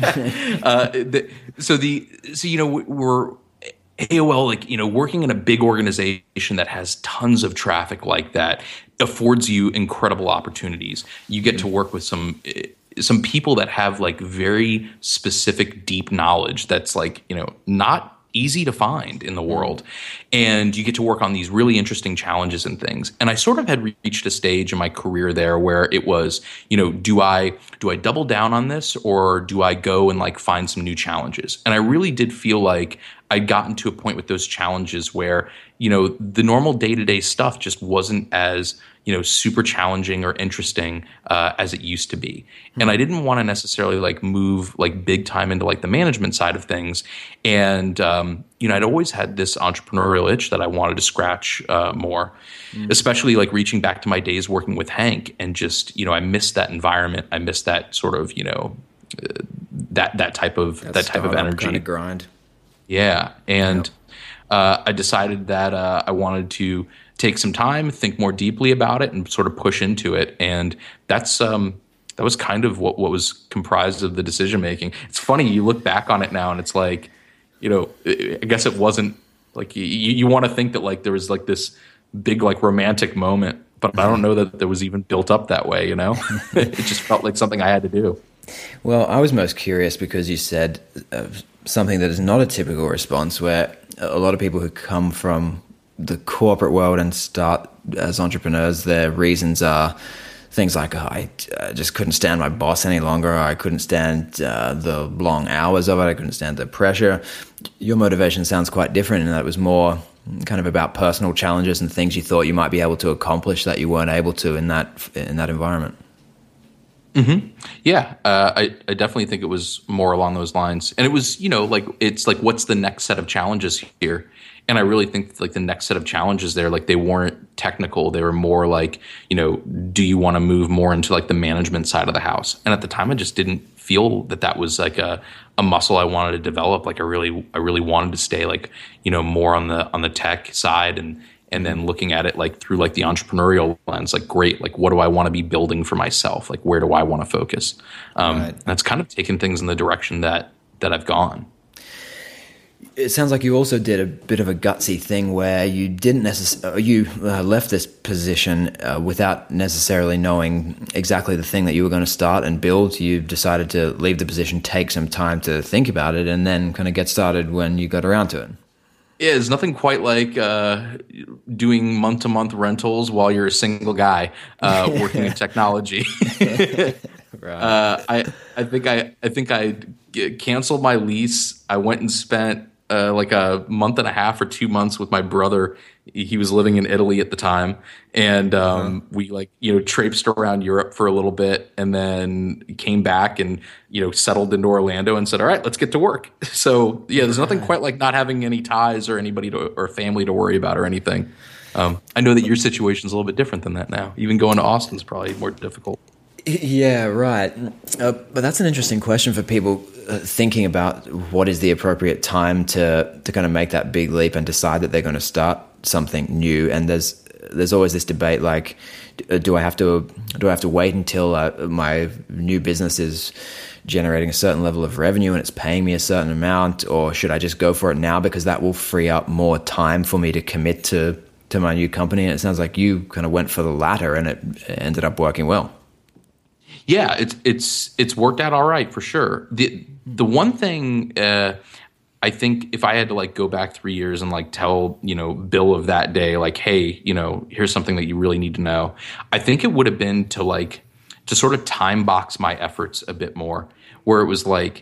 We're AOL, working in a big organization that has tons of traffic like that affords you incredible opportunities. You get to work with some people that have like very specific, deep knowledge that's like, not easy to find in the world. And you get to work on these really interesting challenges and things. And I sort of had reached a stage in my career there where it was, do I double down on this, or do I go and like find some new challenges? And I really did feel like I'd gotten to a point with those challenges where, the normal day-to-day stuff just wasn't as, super challenging or interesting as it used to be. Mm-hmm. And I didn't want to necessarily like move like big time into like the management side of things. And, I'd always had this entrepreneurial itch that I wanted to scratch more, especially like reaching back to my days working with Hank, and just, I missed that environment. I missed that sort of, that type of energy. Kind of grind. Yeah. And I decided that I wanted to take some time, think more deeply about it, and sort of push into it. And that's that was kind of what was comprised of the decision making. It's funny, you look back on it now, and it's like, I guess it wasn't like you want to think that like there was like this big like romantic moment, but I don't know that there was even built up that way. It just felt like something I had to do. Well, I was most curious because you said something that is not a typical response, where a lot of people who come from the corporate world and start as entrepreneurs, their reasons are things like, I just couldn't stand my boss any longer. I couldn't stand the long hours of it. I couldn't stand the pressure. Your motivation sounds quite different, and that it was more kind of about personal challenges and things you thought you might be able to accomplish that you weren't able to in that environment. Mm-hmm. Yeah, I definitely think it was more along those lines. And it was, like, it's like, what's the next set of challenges here? And I really think like the next set of challenges there, like they weren't technical. They were more like, do you want to move more into like the management side of the house? And at the time, I just didn't feel that was like a muscle I wanted to develop. Like I really wanted to stay like, more on the tech side and then looking at it like through like the entrepreneurial lens, like great, like what do I want to be building for myself? Like where do I want to focus? Right. That's kind of taken things in the direction that I've gone. It sounds like you also did a bit of a gutsy thing where you didn't left this position without necessarily knowing exactly the thing that you were going to start and build. You decided to leave the position, take some time to think about it, and then kind of get started when you got around to it. Yeah, there's nothing quite like doing month-to-month rentals while you're a single guy working in technology. Right. I think I canceled my lease. I went and spent like a month and a half or 2 months with my brother. He was living in Italy at the time, and we like traipsed around Europe for a little bit, and then came back and settled into Orlando and said, "All right, let's get to work." So yeah, there's nothing quite like not having any ties or anybody or family to worry about or anything. I know that your situation is a little bit different than that now. Even going to Austin is probably more difficult. Yeah, right. But that's an interesting question for people thinking about what is the appropriate time to kind of make that big leap and decide that they're going to start something new. And there's always this debate like, do I have to wait until my new business is generating a certain level of revenue and it's paying me a certain amount, or should I just go for it now because that will free up more time for me to commit to my new company? And it sounds like you kind of went for the latter, and it ended up working well. Yeah, it's worked out all right for sure. The one thing I think if I had to like go back 3 years and like tell Bill of that day like, hey, here's something that you really need to know, I think it would have been to sort of time box my efforts a bit more, where it was like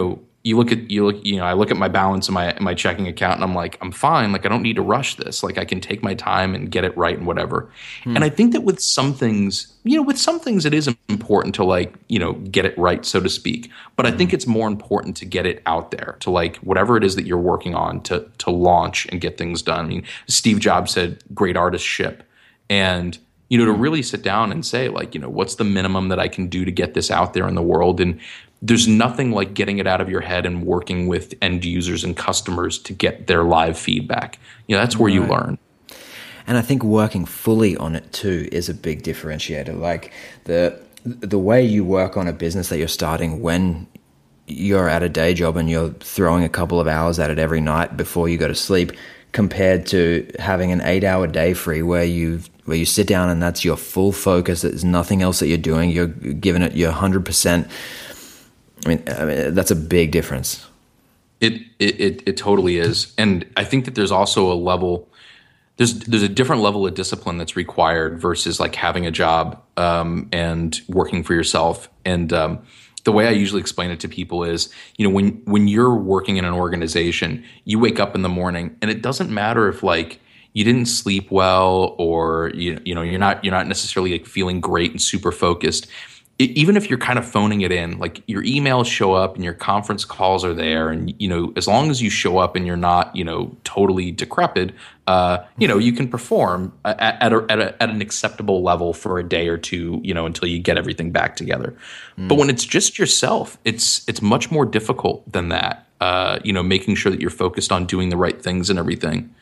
I look at my balance in my checking account and I'm like, I'm fine. Like I don't need to rush this. Like I can take my time and get it right and whatever. And I think that with some things, it is important to like, get it right, so to speak. But I think it's more important to get it out there, to like whatever it is that you're working on to launch and get things done. I mean, Steve Jobs said, great artists ship. And to really sit down and say like, what's the minimum that I can do to get this out there in the world? And there's nothing like getting it out of your head and working with end users and customers to get their live feedback. That's where you learn. And I think working fully on it too is a big differentiator. Like the way you work on a business that you're starting when you're at a day job and you're throwing a couple of hours at it every night before you go to sleep, compared to having an 8-hour day free where you sit down and that's your full focus. There's nothing else that you're doing. You're giving it your 100%. I mean, that's a big difference. It totally is. And I think that there's also a level, there's a different level of discipline that's required versus like having a job and working for yourself. And the way I usually explain it to people is, when you're working in an organization, you wake up in the morning and it doesn't matter if like you didn't sleep well or you're not necessarily like feeling great and super focused. Even if you're kind of phoning it in, like your emails show up and your conference calls are there, and as long as you show up and you're not totally decrepit, you can perform at an acceptable level for a day or two, until you get everything back together. But when it's just yourself, it's much more difficult than that. Making sure that you're focused on doing the right things and everything.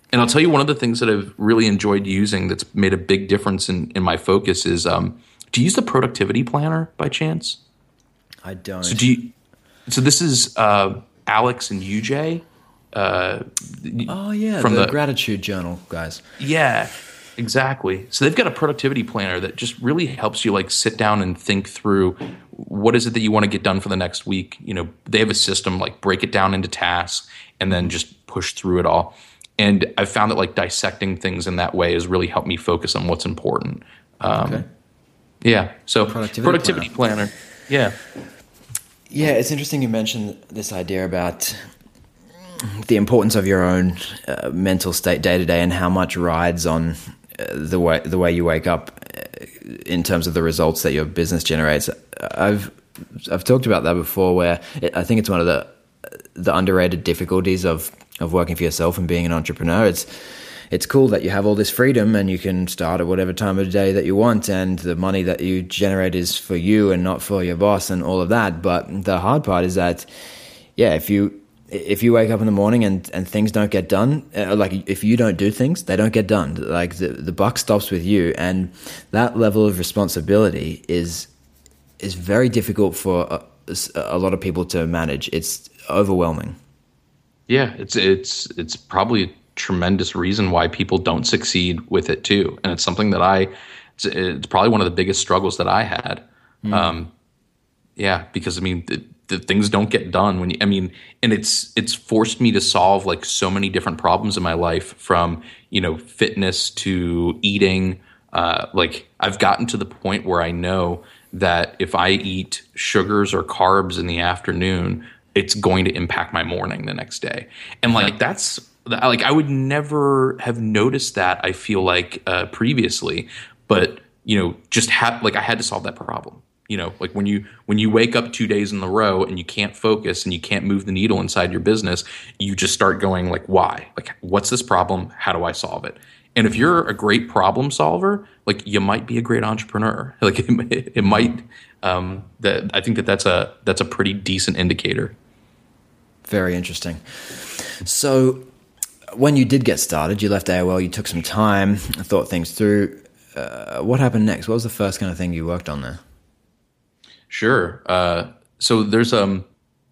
And I'll tell you one of the things that I've really enjoyed using that's made a big difference in my focus is do you use the productivity planner by chance? I don't. So this is Alex and UJ. Oh yeah, from the gratitude journal guys. Yeah, exactly. So they've got a productivity planner that just really helps you like sit down and think through what is it that you want to get done for the next week. You know, they have a system like break it down into tasks and then just push through it all. And I've found that like dissecting things in that way has really helped me focus on what's important. Okay. Yeah. So productivity planner. Yeah. Yeah, it's interesting you mentioned this idea about the importance of your own mental state day to day and how much rides on the way you wake up in terms of the results that your business generates. I've talked about that before, where I think it's one of the underrated difficulties of working for yourself and being an entrepreneur. It's cool that you have all this freedom and you can start at whatever time of the day that you want, and the money that you generate is for you and not for your boss and all of that. But the hard part is that, yeah, if you wake up in the morning and things don't get done, like if you don't do things, they don't get done. Like the buck stops with you, and that level of responsibility is very difficult for a lot of people to manage. It's overwhelming. Yeah, it's probably a tremendous reason why people don't succeed with it too, and it's something that it's probably one of the biggest struggles that I had. Yeah, because I mean. The things don't get done and it's forced me to solve like so many different problems in my life, from, you know, fitness to eating. Like I've gotten to the point where I know that if I eat sugars or carbs in the afternoon, it's going to impact my morning the next day. And like, that's like, I would never have noticed that, I feel like, previously, but you know, just I had to solve that problem. You know, like when you wake up 2 days in a row and you can't focus and you can't move the needle inside your business, you just start going like, why? Like, what's this problem? How do I solve it? And if you're a great problem solver, like you might be a great entrepreneur. Like it might. I think that's a pretty decent indicator. Very interesting. So when you did get started, you left AOL. You took some time, thought things through. What happened next? What was the first kind of thing you worked on there? Sure. So there's a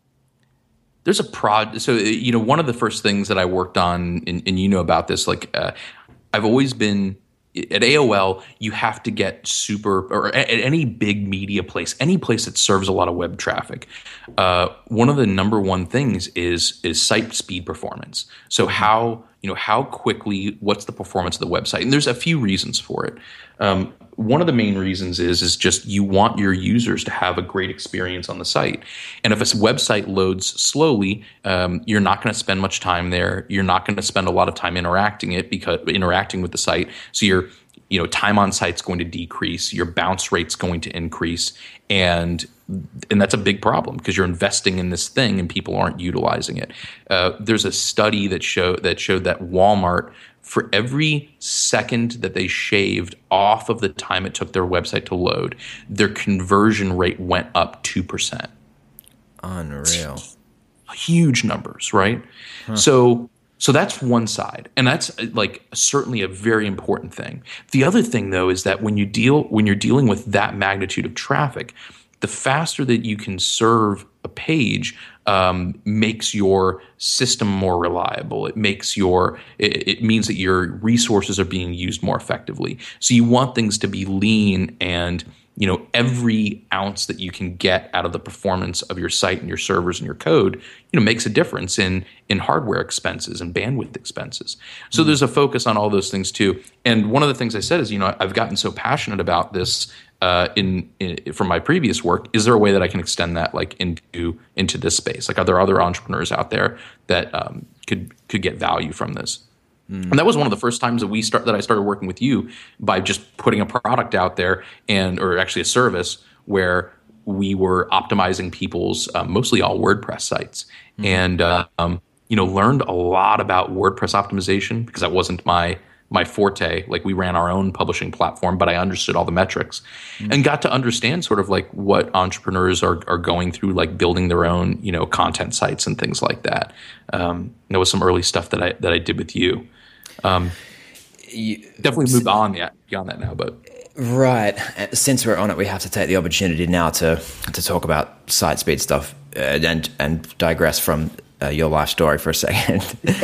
prod. So, you know, one of the first things that I worked on, and you know about this, like I've always been at AOL. You have to get or at any big media place, any place that serves a lot of web traffic. One of the number one things is site speed performance. So how quickly, what's the performance of the website? And there's a few reasons for it. One of the main reasons is just you want your users to have a great experience on the site. And if a website loads slowly, you're not going to spend much time there. You're not going to spend a lot of time interacting with the site. So your time on site's going to decrease. Your bounce rate's going to increase, and that's a big problem because you're investing in this thing and people aren't utilizing it. There's a study that showed that Walmart, for every second that they shaved off of the time it took their website to load, their conversion rate went up 2%. Unreal. Huge numbers, right? Huh. So that's one side, and that's like certainly a very important thing. The other thing, though, is that when you're dealing with that magnitude of traffic, the faster that you can serve a page makes your system more reliable. It means that your resources are being used more effectively. So you want things to be lean, and you know, every ounce that you can get out of the performance of your site and your servers and your code, you know, makes a difference in hardware expenses and bandwidth expenses. So there's a focus on all those things too. And one of the things I said is, you know, I've gotten so passionate about this from my previous work. Is there a way that I can extend that like into this space? Like, are there other entrepreneurs out there that could get value from this? And that was one of the first times that I started working with you, by just putting a product out there, or actually a service where we were optimizing people's mostly all WordPress sites, and you know, learned a lot about WordPress optimization because that wasn't my forte. Like, we ran our own publishing platform, but I understood all the metrics and got to understand sort of like what entrepreneurs are going through, like building their own, you know, content sites and things like that. There was some early stuff that I did with you. Definitely moved on beyond that now, but Right. Since we're on it, we have to take the opportunity now to talk about site speed stuff and digress from your life story for a second.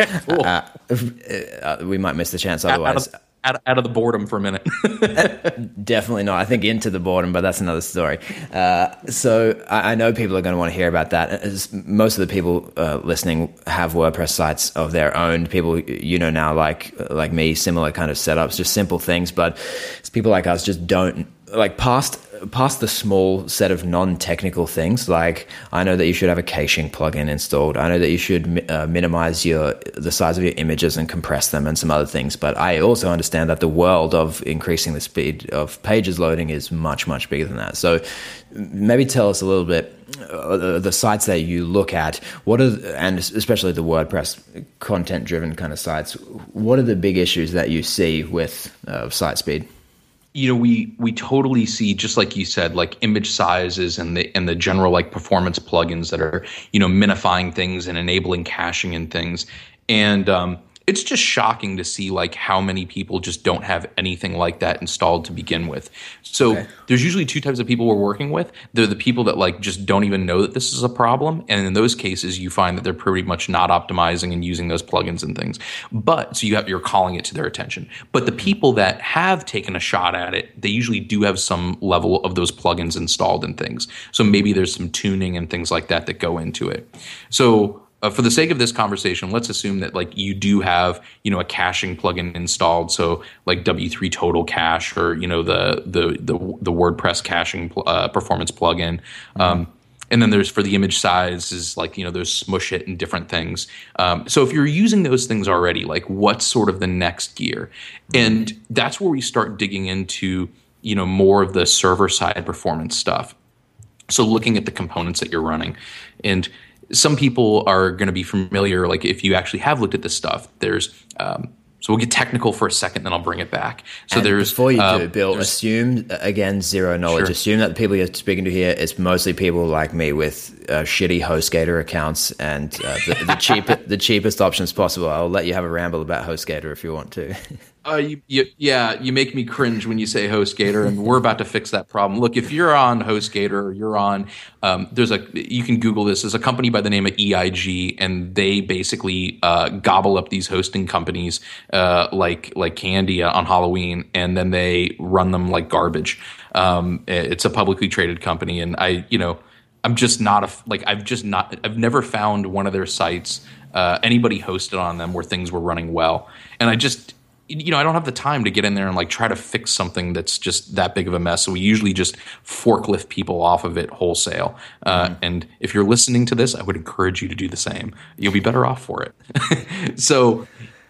Cool. We might miss the chance otherwise. Out of the boredom for a minute. Definitely not. I think into the boredom, but that's another story. So I know people are going to want to hear about that. As most of the people listening have WordPress sites of their own. People, now like me, similar kind of setups, just simple things. But it's people like us just don't like past the small set of non-technical things. Like I know that you should have a caching plugin installed. I know that you should minimize the size of your images and compress them and some other things. But I also understand that the world of increasing the speed of pages loading is much, much bigger than that. So maybe tell us a little bit the sites that you look at. And especially the WordPress content-driven kind of sites. What are the big issues that you see with site speed? We totally see, just like you said, like image sizes and the general like performance plugins that are, minifying things and enabling caching and things. And it's just shocking to see like how many people just don't have anything like that installed to begin with. So There's usually two types of people we're working with. They're the people that like just don't even know that this is a problem. And in those cases, you find that they're pretty much not optimizing and using those plugins and things. But so you're calling it to their attention. But the people that have taken a shot at it, they usually do have some level of those plugins installed and things. So maybe there's some tuning and things like that go into it. So for the sake of this conversation, let's assume that like you do have, a caching plugin installed. So like W3 Total Cache or, the WordPress caching performance plugin. And then there's for the image size is like, there's Smush It and different things. So if you're using those things already, like what's sort of the next gear? And that's where we start digging into, more of the server side performance stuff. So looking at the components that you're running, and some people are going to be familiar, like if you actually have looked at this stuff, there's so we'll get technical for a second, then I'll bring it back. So and there's before you do, Bill, assume again zero knowledge. Sure. Assume that the people you're speaking to here is mostly people like me with shitty HostGator accounts and the cheapest options possible. I'll let you have a ramble about HostGator if you want to. You make me cringe when you say HostGator, and we're about to fix that problem. Look, if you're on HostGator, you're on. You can Google this. There's a company by the name of EIG, and they basically gobble up these hosting companies like candy on Halloween, and then they run them like garbage. It's a publicly traded company, and I'm just not I've never found one of their sites anybody hosted on them where things were running well, and I don't have the time to get in there and like try to fix something that's just that big of a mess. So we usually just forklift people off of it wholesale. And if you're listening to this, I would encourage you to do the same. You'll be better off for it. So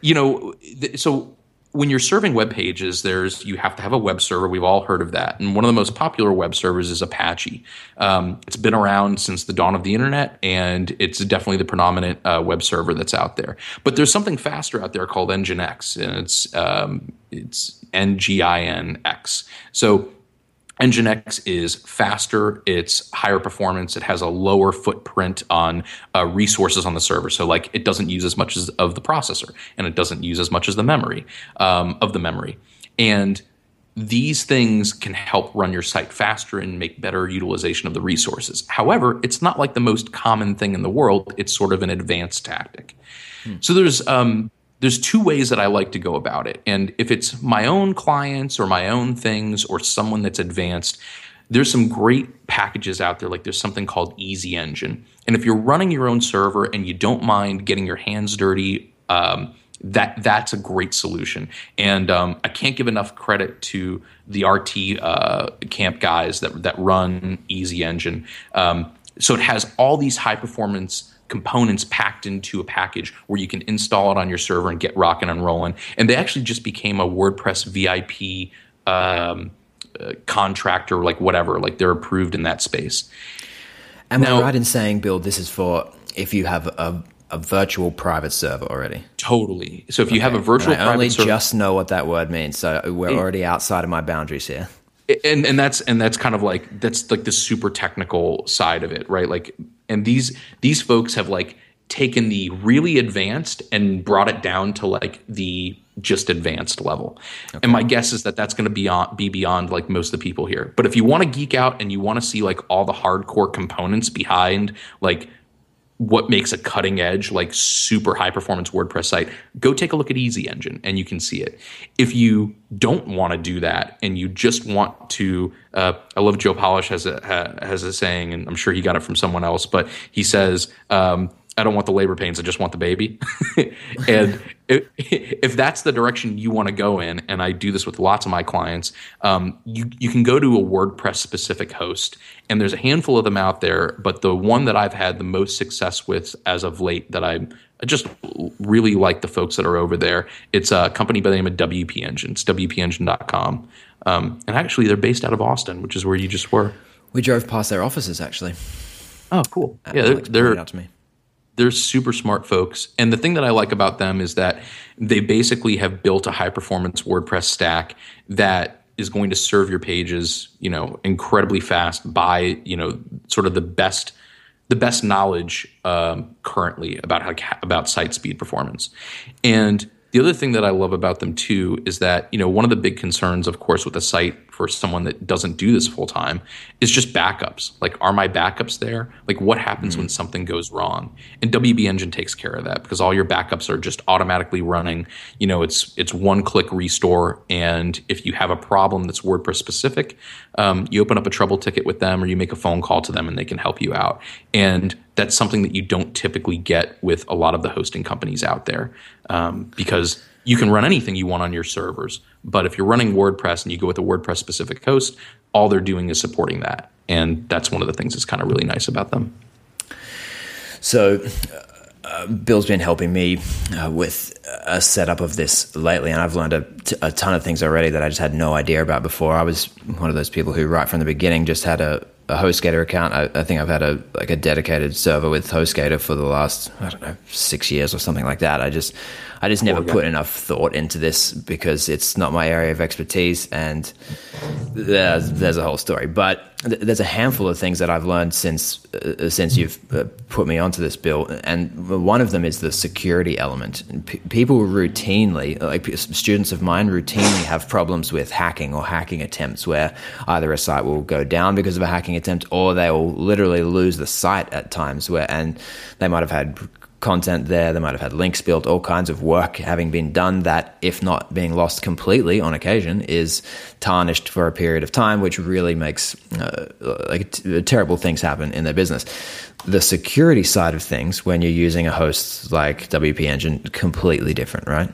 when you're serving web pages, you have to have a web server. We've all heard of that. And one of the most popular web servers is Apache. It's been around since the dawn of the internet, and it's definitely the predominant web server that's out there. But there's something faster out there called Nginx, and it's Nginx. So Nginx is faster, it's higher performance, it has a lower footprint on resources on the server. So like it doesn't use as much of the processor, and it doesn't use as much as the memory of the memory. And these things can help run your site faster and make better utilization of the resources. However, it's not like the most common thing in the world. It's sort of an advanced tactic. So there's two ways that I like to go about it. And if it's my own clients or my own things or someone that's advanced, there's some great packages out there. Like there's something called Easy Engine. And if you're running your own server and you don't mind getting your hands dirty, that's a great solution. And I can't give enough credit to the RT camp guys that run Easy Engine. So it has all these high performance components packed into a package where you can install it on your server and get rocking and rolling. And they actually just became a WordPress VIP contractor, like whatever, like they're approved in that space. Am I right in saying, Bill, this is for if you have a virtual private server already? Totally. So if you have a virtual private server, I only just know what that word means, so we're already outside of my boundaries here. And that's kind of like that's like the super technical side of it, right? Like, and these folks have like taken the really advanced and brought it down to like the just advanced level. Okay. And my guess is that that's going to be beyond like most of the people here. But if you want to geek out and you want to see like all the hardcore components behind like what makes a cutting edge, like super high performance WordPress site, go take a look at Easy Engine and you can see it. If you don't want to do that and you just want to, I love Joe Polish has a saying, and I'm sure he got it from someone else, but he says, I don't want the labor pains, I just want the baby. And if that's the direction you want to go in, and I do this with lots of my clients, you can go to a WordPress specific host, and there's a handful of them out there, but the one that I've had the most success with as of late that I just really like the folks that are over there, it's a company by the name of WP Engine. It's WPEngine.com. And actually they're based out of Austin, which is where you just were. We drove past their offices actually. Oh, cool. Yeah, they're out to me. They're super smart folks. And the thing that I like about them is that they basically have built a high-performance WordPress stack that is going to serve your pages, incredibly fast by, sort of the best knowledge currently about site speed performance. And the other thing that I love about them too is that, one of the big concerns, of course, with a site for someone that doesn't do this full time is just backups. Like, are my backups there? Like, what happens when something goes wrong? And WP Engine takes care of that because all your backups are just automatically running. It's one-click restore. And if you have a problem that's WordPress specific, you open up a trouble ticket with them or you make a phone call to them and they can help you out. And that's something that you don't typically get with a lot of the hosting companies out there, because you can run anything you want on your servers. But if you're running WordPress and you go with a WordPress specific host, all they're doing is supporting that. And that's one of the things that's kind of really nice about them. So Bill's been helping me with a setup of this lately, and I've learned a ton of things already that I just had no idea about before. I was one of those people who right from the beginning just had a HostGator account. I think I've had a dedicated server with HostGator for the last, 6 years or something like that. I just never put enough thought into this because it's not my area of expertise, and there's a whole story. But there's a handful of things that I've learned since you've put me onto this, Bill, and one of them is the security element. People routinely, like students of mine, routinely have problems with hacking or hacking attempts where either a site will go down because of a hacking attempt or they will literally lose the site at times, and they might have had content there, they might have had links built, all kinds of work having been done that, if not being lost completely on occasion, is tarnished for a period of time, which really makes terrible things happen in their business. The security side of things, when you're using a host like WP Engine, completely different, right?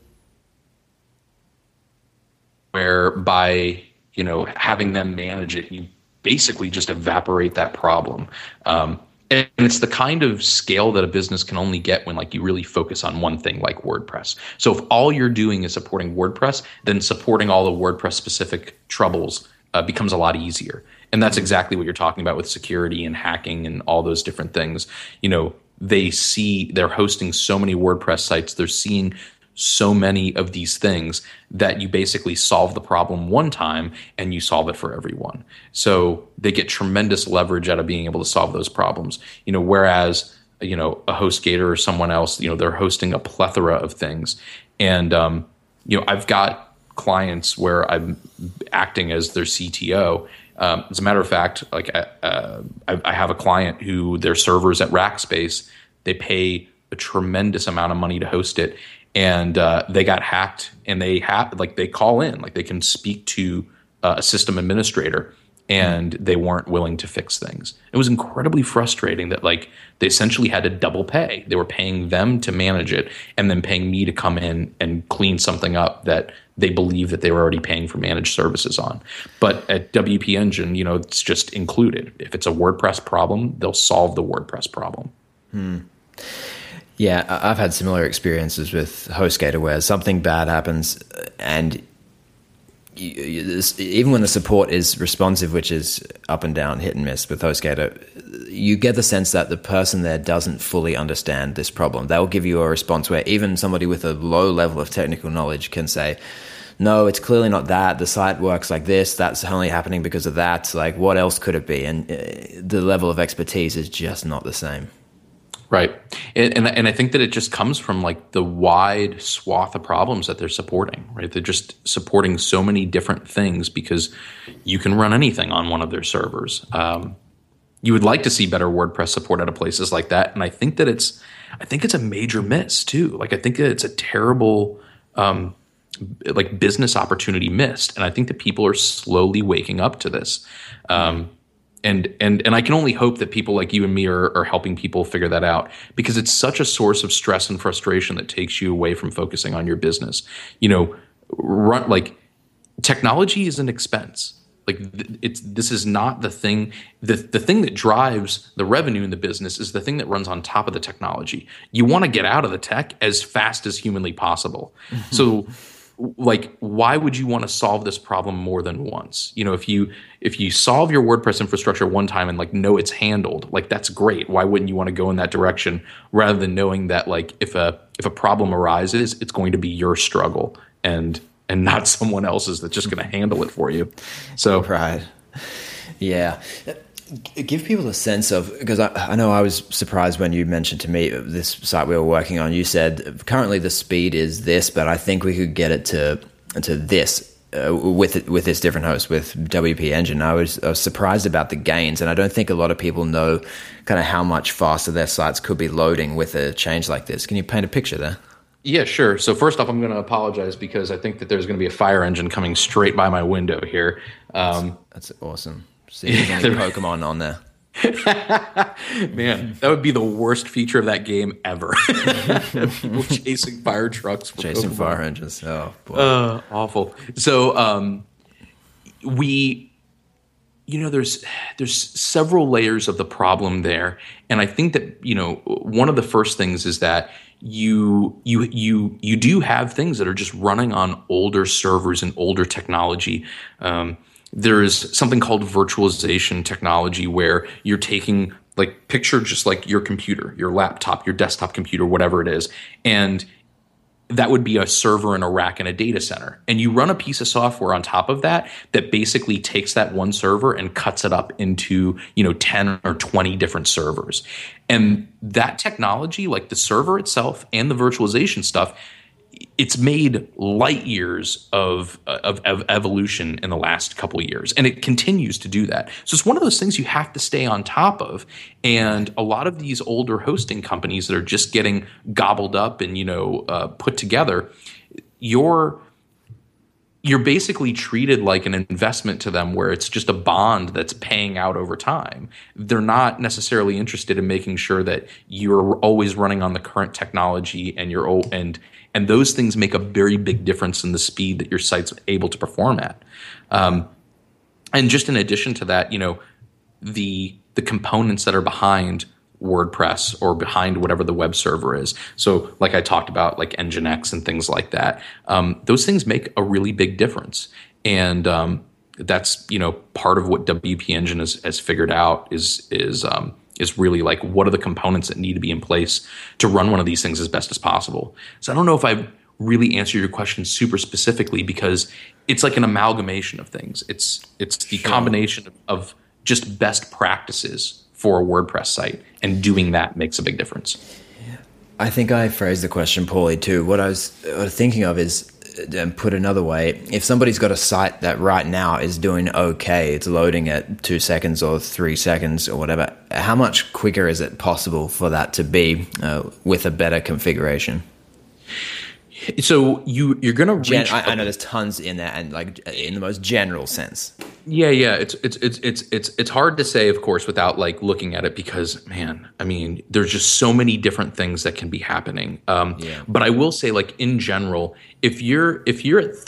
Where by having them manage it, you basically just evaporate that problem. And it's the kind of scale that a business can only get when you really focus on one thing like WordPress. So if all you're doing is supporting WordPress, then supporting all the WordPress specific troubles becomes a lot easier. And that's exactly what you're talking about with security and hacking and all those different things. They're hosting so many WordPress sites, they're seeing so many of these things that you basically solve the problem one time and you solve it for everyone. So they get tremendous leverage out of being able to solve those problems. Whereas, a HostGator or someone else, they're hosting a plethora of things. And, I've got clients where I'm acting as their CTO. As a matter of fact, I have a client who their servers at Rackspace, they pay a tremendous amount of money to host it. And they got hacked, and they call in, they can speak to a system administrator, and they weren't willing to fix things. It was incredibly frustrating that they essentially had to double pay. They were paying them to manage it, and then paying me to come in and clean something up that they believe that they were already paying for managed services on. But at WP Engine, it's just included. If it's a WordPress problem, they'll solve the WordPress problem. Yeah, I've had similar experiences with HostGator where something bad happens, and even when the support is responsive, which is up and down, hit and miss with HostGator, you get the sense that the person there doesn't fully understand this problem. They'll give you a response where even somebody with a low level of technical knowledge can say, no, it's clearly not that. The site works like this. That's only happening because of that. What else could it be? And the level of expertise is just not the same. Right. And I think that it just comes from like the wide swath of problems that they're supporting, right? They're just supporting so many different things because you can run anything on one of their servers. You would like to see better WordPress support out of places like that. And I think it's a major miss too. Like, I think that it's a terrible, like business opportunity missed. And I think that people are slowly waking up to this. And I can only hope that people like you and me are helping people figure that out, because it's such a source of stress and frustration that takes you away from focusing on your business. You know, like technology is an expense. Like this is not the thing. The thing that drives the revenue in the business is the thing that runs on top of the technology. You want to get out of the tech as fast as humanly possible. Mm-hmm. So, like, why would you want to solve this problem more than once? You know, if you solve your WordPress infrastructure one time and like know it's handled, like that's great. Why wouldn't you want to go in that direction rather than knowing that like if a problem arises, it's going to be your struggle and not someone else's that's just going to handle it for you. So right, yeah. Give people a sense of, because I know I was surprised when you mentioned to me this site we were working on. You said currently the speed is this, but I think we could get it to this with this different host with WP Engine. I was surprised about the gains, and I don't think a lot of people know kind of how much faster their sites could be loading with a change like this. Can you paint a picture there? Yeah, sure. So first off, I'm going to apologize because I think that there's going to be a fire engine coming straight by my window here. That's awesome. See if there's any Pokemon on there. Man, that would be the worst feature of that game ever. People chasing fire trucks. Chasing Pokemon. Fire engines. Oh, boy. Awful. So there's several layers of the problem there. And I think that, one of the first things is that you do have things that are just running on older servers and older technology. There is something called virtualization technology where you're taking, like, picture just like your computer, your laptop, your desktop computer, whatever it is, and that would be a server and a rack in a data center. And you run a piece of software on top of that basically takes that one server and cuts it up into, 10 or 20 different servers. And that technology, like the server itself and the virtualization stuff, it's made light years of evolution in the last couple of years, and it continues to do that. So it's one of those things you have to stay on top of. And a lot of these older hosting companies that are just getting gobbled up and put together, you're basically treated like an investment to them, where it's just a bond that's paying out over time. They're not necessarily interested in making sure that you're always running on the current technology, and those things make a very big difference in the speed that your site's able to perform at. And just in addition to that, the components that are behind WordPress or behind whatever the web server is. So like I talked about, like Nginx and things like that, those things make a really big difference. And that's, part of what WP Engine has figured out is really like, what are the components that need to be in place to run one of these things as best as possible. So I don't know if I really answered your question super specifically, because it's like an amalgamation of things. It's the combination of just best practices for a WordPress site, and doing that makes a big difference. I think I phrased the question poorly too. What I was thinking of is, put another way, if somebody's got a site that right now is doing okay, it's loading at 2 seconds or 3 seconds or whatever, how much quicker is it possible for that to be with a better configuration? So you're going to reach. I know there's tons in there, and like in the most general sense. Yeah. It's hard to say, of course, without like looking at it, because, man, I mean, there's just so many different things that can be happening. But I will say, like, in general, if you're at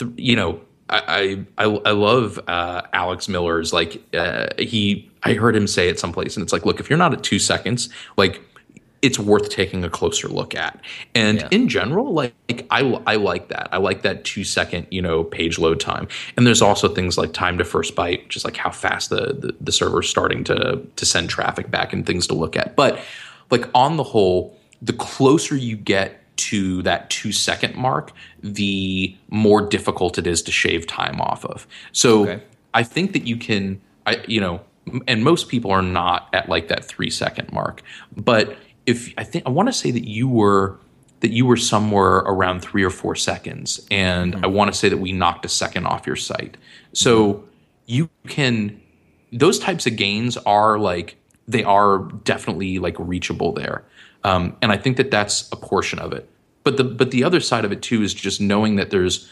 I love Alex Miller's, like, I heard him say it someplace, and it's like, look, if you're not at 2 seconds, like, it's worth taking a closer look at. And in general, like I like that. I like that 2 second, page load time. And there's also things like time to first byte, just like how fast the server's starting to send traffic back and things to look at. But like on the whole, the closer you get to that 2 second mark, the more difficult it is to shave time off of. So I think that you can, and most people are not at like that 3 second mark, but if I want to say that you were somewhere around 3 or 4 seconds, and I want to say that we knocked a second off your site. So you can, those types of gains are like, they are definitely like reachable there. And I think that that's a portion of it. But the other side of it too is just knowing that there's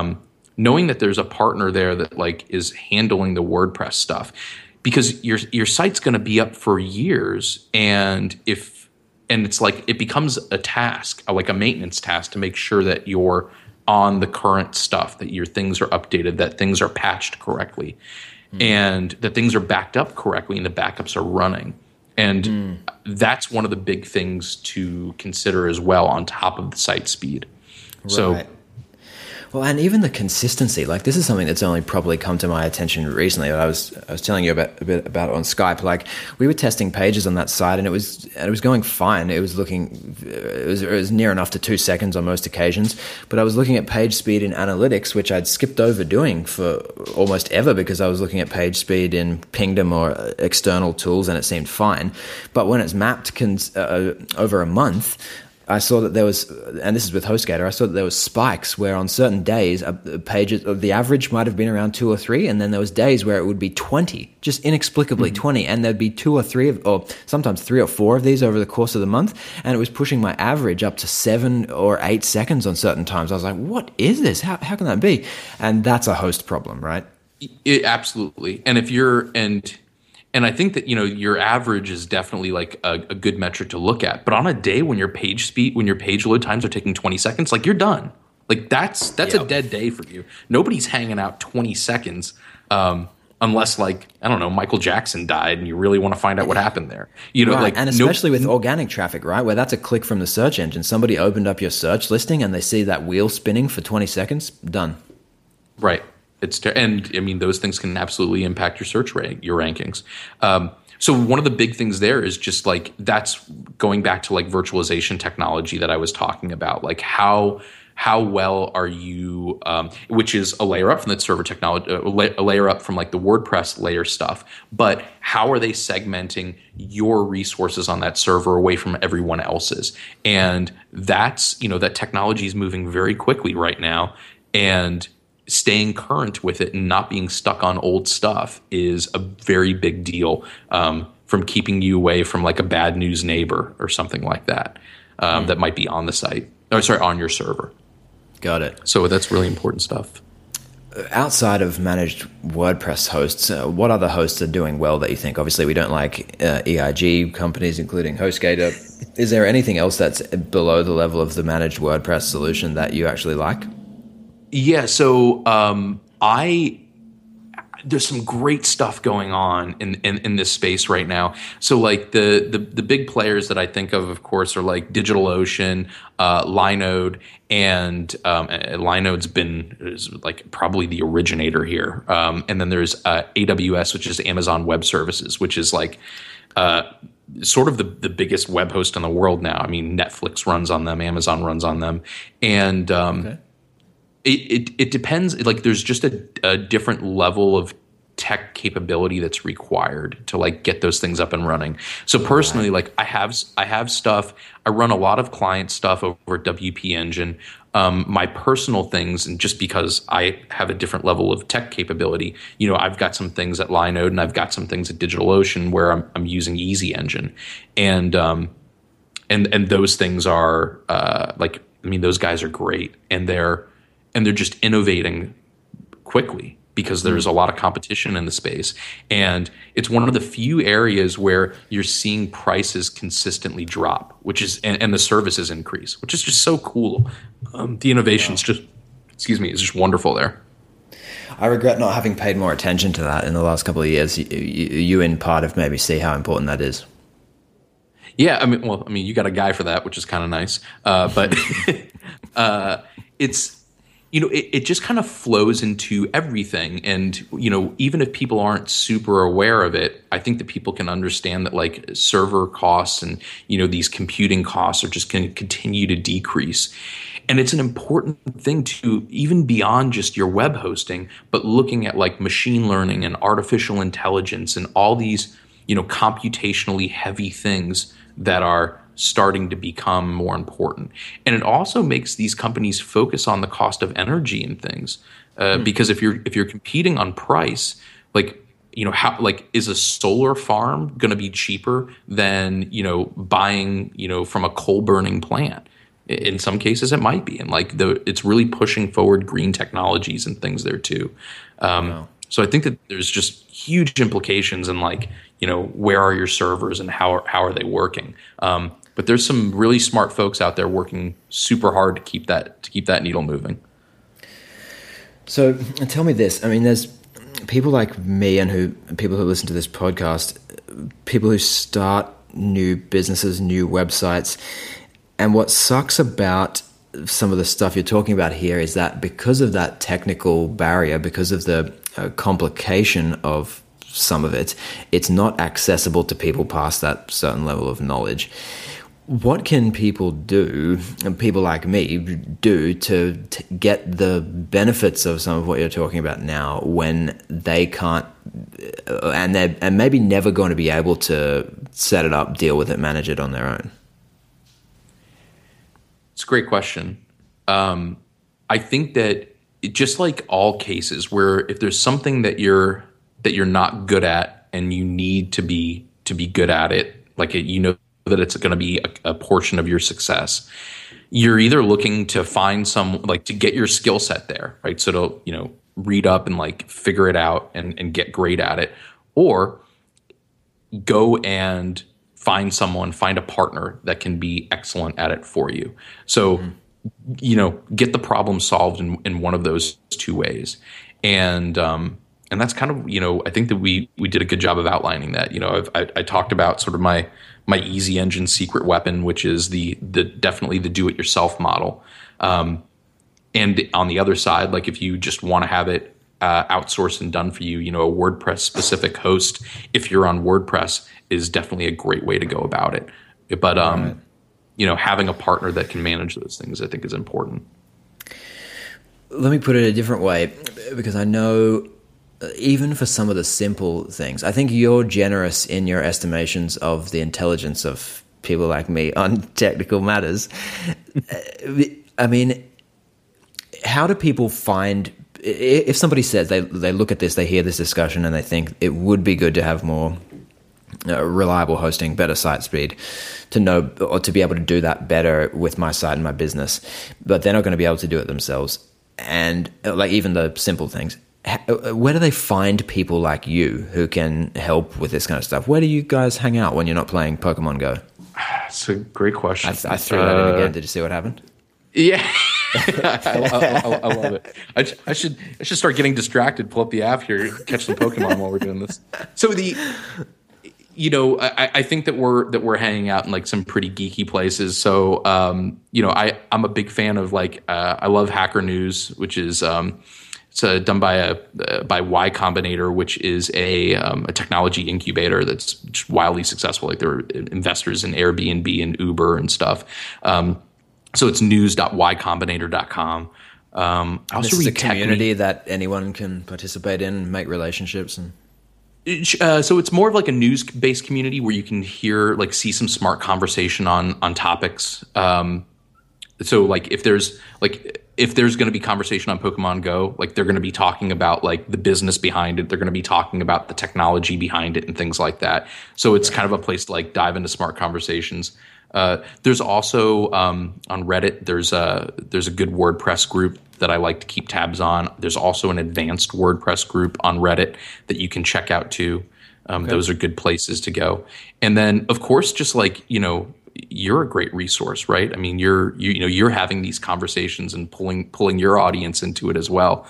a partner there that like is handling the WordPress stuff, because your site's going to be up for years, and it's like it becomes a task, like a maintenance task, to make sure that you're on the current stuff, that your things are updated, that things are patched correctly, and that things are backed up correctly, and the backups are running. And that's one of the big things to consider as well, on top of the site speed. Right. So, well, and even the consistency, like this is something that's only probably come to my attention recently. I was telling you a bit about it on Skype. Like we were testing pages on that site, and it was going fine. It was near enough to 2 seconds on most occasions. But I was looking at page speed in analytics, which I'd skipped over doing for almost ever, because I was looking at page speed in Pingdom or external tools, and it seemed fine. But when it's mapped over a month, I saw that there was, and this is with HostGator, I saw that there was spikes where on certain days, pages, the average might have been around 2 or 3, and then there was days where it would be 20, just inexplicably 20, and there'd be 2 or 3, or sometimes 3 or 4 of these over the course of the month, and it was pushing my average up to 7 or 8 seconds on certain times. I was like, what is this? How can that be? And that's a host problem, right? Absolutely. And if you're, and I think that, your average is definitely like a good metric to look at. But on a day when your page load times are taking 20 seconds, like you're done. Like that's a dead day for you. Nobody's hanging out 20 seconds unless, like, I don't know, Michael Jackson died and you really want to find out what happened there. Right. Like, and especially with organic traffic, right? Where that's a click from the search engine. Somebody opened up your search listing and they see that wheel spinning for 20 seconds, done. Right. And I mean, those things can absolutely impact your search your rankings. So one of the big things there is just like, that's going back to like virtualization technology that I was talking about. Like how well are you, which is a layer up from that server technology, a layer up from like the WordPress layer stuff. But how are they segmenting your resources on that server away from everyone else's? And that's, that technology is moving very quickly right now. And staying current with it and not being stuck on old stuff is a very big deal, from keeping you away from like a bad news neighbor or something like that, that might be on the site, on your server. Got it. So that's really important stuff. Outside of managed WordPress hosts, what other hosts are doing well that you think? Obviously, we don't like EIG companies, including HostGator. Is there anything else that's below the level of the managed WordPress solution that you actually like? Yeah, so there's some great stuff going on in this space right now. So like the big players that I think of course, are like DigitalOcean, Linode, and Linode's is like probably the originator here. And then there's AWS, which is Amazon Web Services, which is like sort of the biggest web host in the world now. I mean, Netflix runs on them, Amazon runs on them, and okay. It depends. Like, there's just a different level of tech capability that's required to like get those things up and running. So personally, like I have stuff. I run a lot of client stuff over at WP Engine. My personal things, and just because I have a different level of tech capability, I've got some things at Linode and I've got some things at DigitalOcean where I'm using Easy Engine, and those things are those guys are great, and they're just innovating quickly because there's a lot of competition in the space. And it's one of the few areas where you're seeing prices consistently drop, and the services increase, which is just so cool. The innovation's is just wonderful there. I regret not having paid more attention to that in the last couple of years. You in part have made me see how important that is. Yeah, I mean, you got a guy for that, which is kind of nice. But it's, it just kind of flows into everything. And, even if people aren't super aware of it, I think that people can understand that like server costs and, these computing costs are just going to continue to decrease. And it's an important thing to, even beyond just your web hosting, but looking at like machine learning and artificial intelligence and all these, computationally heavy things that are starting to become more important. And it also makes these companies focus on the cost of energy and things. Because if you're competing on price, like, how, like, is a solar farm going to be cheaper than, buying, from a coal burning plant? In some cases it might be. And like it's really pushing forward green technologies and things there too. Wow. So I think that there's just huge implications in like, where are your servers and how are they working? But there's some really smart folks out there working super hard to keep that needle moving. So tell me this. I mean, there's people like me and people who listen to this podcast, people who start new businesses, new websites. And what sucks about some of the stuff you're talking about here is that because of that technical barrier, because of the complication of some of it, it's not accessible to people past that certain level of knowledge. What can people do, and people like me do, to get the benefits of some of what you're talking about now when they can't, and maybe never going to be able to set it up, deal with it, manage it on their own? It's a great question. I think that just like all cases where if there's something that you're not good at and you need to be good at it, like that it's going to be a portion of your success, you're either looking to find to get your skill set there, right? So to, read up and like figure it out and get great at it, or go and find a partner that can be excellent at it for you. So, get the problem solved in one of those two ways. And that's kind of, I think that we did a good job of outlining that. I talked about sort of my easy engine secret weapon, which is the definitely the do-it-yourself model. And on the other side, like if you just want to have it outsourced and done for you, a WordPress specific host, if you're on WordPress, is definitely a great way to go about it. But right. Having a partner that can manage those things, I think, is important. Let me put it a different way, because I know even for some of the simple things, I think you're generous in your estimations of the intelligence of people like me on technical matters. I mean, how do people find, if somebody says they look at this, they hear this discussion and they think it would be good to have more reliable hosting, better site speed, to know or to be able to do that better with my site and my business, but they're not going to be able to do it themselves. And like even the simple things, where do they find people like you who can help with this kind of stuff? Where do you guys hang out when you're not playing Pokemon Go? That's a great question. I threw that in again. Did you see what happened? Yeah. I love it. I should start getting distracted, pull up the app here, catch some Pokemon while we're doing this. So I think that we're hanging out in like some pretty geeky places. So, I'm a big fan of I love Hacker News, which is, it's done by Y Combinator, which is a technology incubator that's just wildly successful. Like they're investors in Airbnb and Uber and stuff. So it's news.ycombinator.com. I also this is a community that anyone can participate in, make relationships and. So it's more of like a news-based community where you can see some smart conversation on topics. So like if there's going to be conversation on Pokemon Go, like they're going to be talking about like the business behind it. They're going to be talking about the technology behind it and things like that. So it's kind of a place to like dive into smart conversations. There's also on Reddit, there's a good WordPress group that I like to keep tabs on. There's also an advanced WordPress group on Reddit that you can check out too. Okay. Those are good places to go. And then of course, just like, you're a great resource, right? I mean, you're having these conversations and pulling your audience into it as well.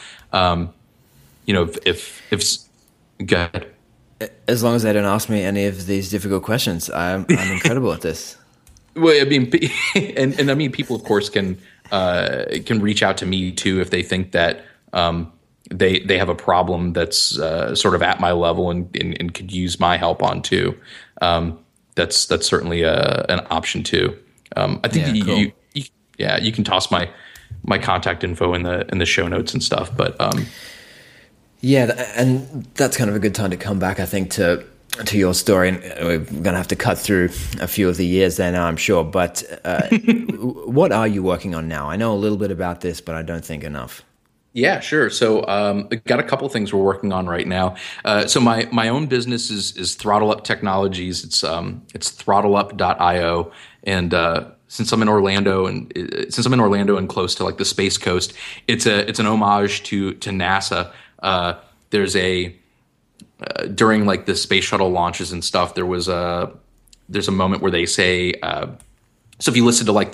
If good. As long as they don't ask me any of these difficult questions, I'm incredible at this. Well, I mean, and I mean, people of course can reach out to me too if they think that they have a problem that's sort of at my level and could use my help on too. That's certainly an option too. I think you can toss my contact info in the show notes and stuff. But and that's kind of a good time to come back, I think, to to your story, and we're going to have to cut through a few of the years there now, I'm sure. But what are you working on now? I know a little bit about this, but I don't think enough. Yeah, sure. So, got a couple of things we're working on right now. So my own business is Throttle Up Technologies. It's throttleUp.io, and since I'm in Orlando and close to like the Space Coast, it's an homage to NASA. There's during like the space shuttle launches and stuff, there's a moment where they say, so if you listen to like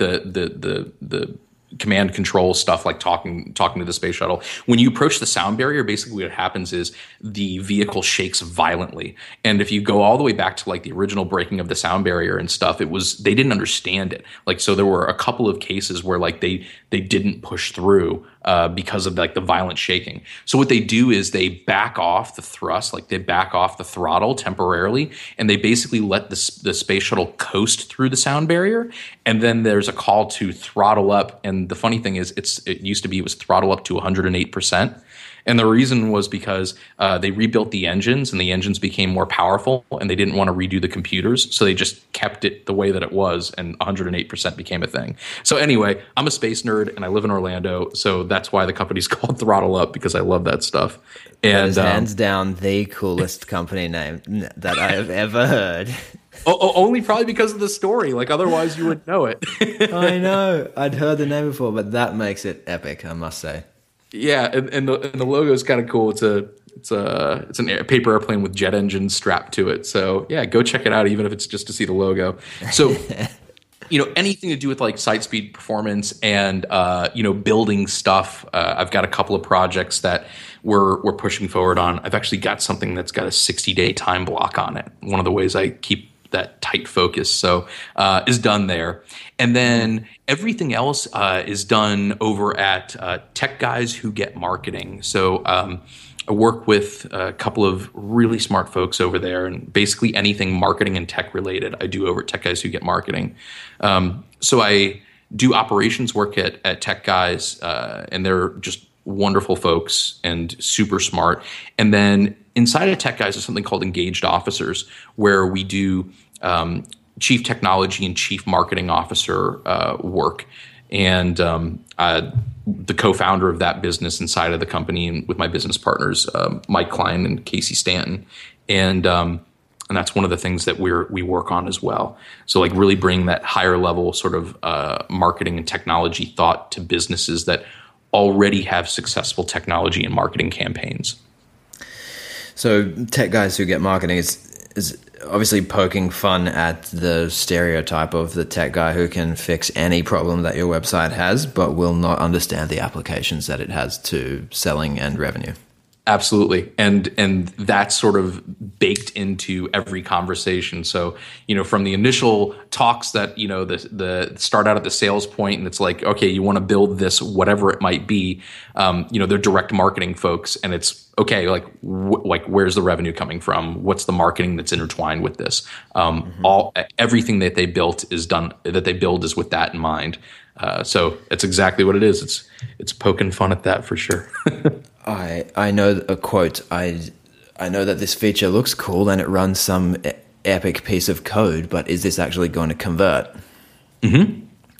the command control stuff, like talking to the space shuttle, when you approach the sound barrier, basically what happens is the vehicle shakes violently. And if you go all the way back to like the original breaking of the sound barrier and stuff, they didn't understand it. Like, so there were a couple of cases where like they didn't push through because of like the violent shaking. So what they do is they back off the thrust, like they back off the throttle temporarily, and they basically let the space shuttle coast through the sound barrier. And then there's a call to throttle up. And the funny thing is, it was throttle up to 108%. And the reason was because they rebuilt the engines, and the engines became more powerful, and they didn't want to redo the computers. So they just kept it the way that it was, and 108% became a thing. So anyway, I'm a space nerd, and I live in Orlando. So that's why the company's called Throttle Up, because I love that stuff. And that is hands down the coolest company name that I have ever heard. Only probably because of the story. Like, otherwise you wouldn't know it. I know. I'd heard the name before, but that makes it epic, I must say. Yeah, and the logo is kind of cool. It's an paper airplane with jet engines strapped to it. So yeah, go check it out, even if it's just to see the logo. So anything to do with like site speed performance and building stuff. I've got a couple of projects that we're pushing forward on. I've actually got something that's got a 60-day time block on it. One of the ways I keep that tight focus is done there. And then everything else is done over at Tech Guys Who Get Marketing. So I work with a couple of really smart folks over there, and basically anything marketing and tech related I do over at Tech Guys Who Get Marketing. So I do operations work at Tech Guys, and they're just wonderful folks and super smart. And then inside of Tech Guys is something called Engaged Officers, where we do chief technology and chief marketing officer work. And the co-founder of that business inside of the company, and with my business partners, Mike Klein and Casey Stanton. And that's one of the things that we work on as well. So like really bring that higher level sort of marketing and technology thought to businesses that already have successful technology and marketing campaigns. So Tech Guys Who Get Marketing is obviously poking fun at the stereotype of the tech guy who can fix any problem that your website has, but will not understand the applications that it has to selling and revenue. Absolutely. And that's sort of baked into every conversation. So, from the initial talks that, the start out at the sales point, and it's like, okay, you want to build this, whatever it might be, they're direct marketing folks, and it's okay, like where's the revenue coming from? What's the marketing that's intertwined with this? Everything that they build is with that in mind. So it's exactly what it is. It's poking fun at that for sure. I know a quote. I know that this feature looks cool and it runs some epic piece of code, but is this actually going to convert? Mm-hmm.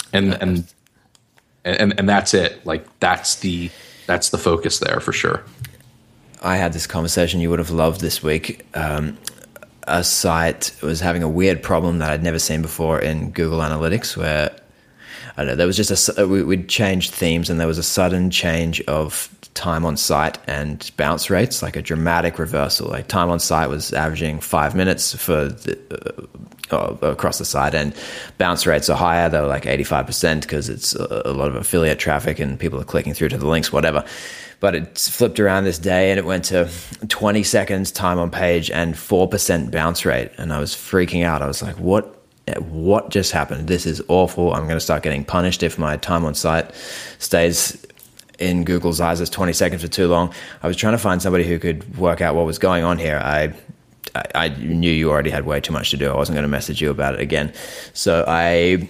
And that's it. Like that's the focus there for sure. I had this conversation you would have loved this week. A site was having a weird problem that I'd never seen before in Google Analytics, where I don't know, there was just we'd changed themes, and there was a sudden change of time on site and bounce rates, like a dramatic reversal. Like time on site was averaging 5 minutes for across the site, and bounce rates are higher. They were like 85% because it's a lot of affiliate traffic and people are clicking through to the links, whatever. But it flipped around this day and it went to 20 seconds time on page and 4% bounce rate. And I was freaking out. I was like, what just happened? This is awful. I'm going to start getting punished if my time on site stays in Google's eyes as 20 seconds for too long. I was trying to find somebody who could work out what was going on here. I knew you already had way too much to do. I wasn't going to message you about it again. So I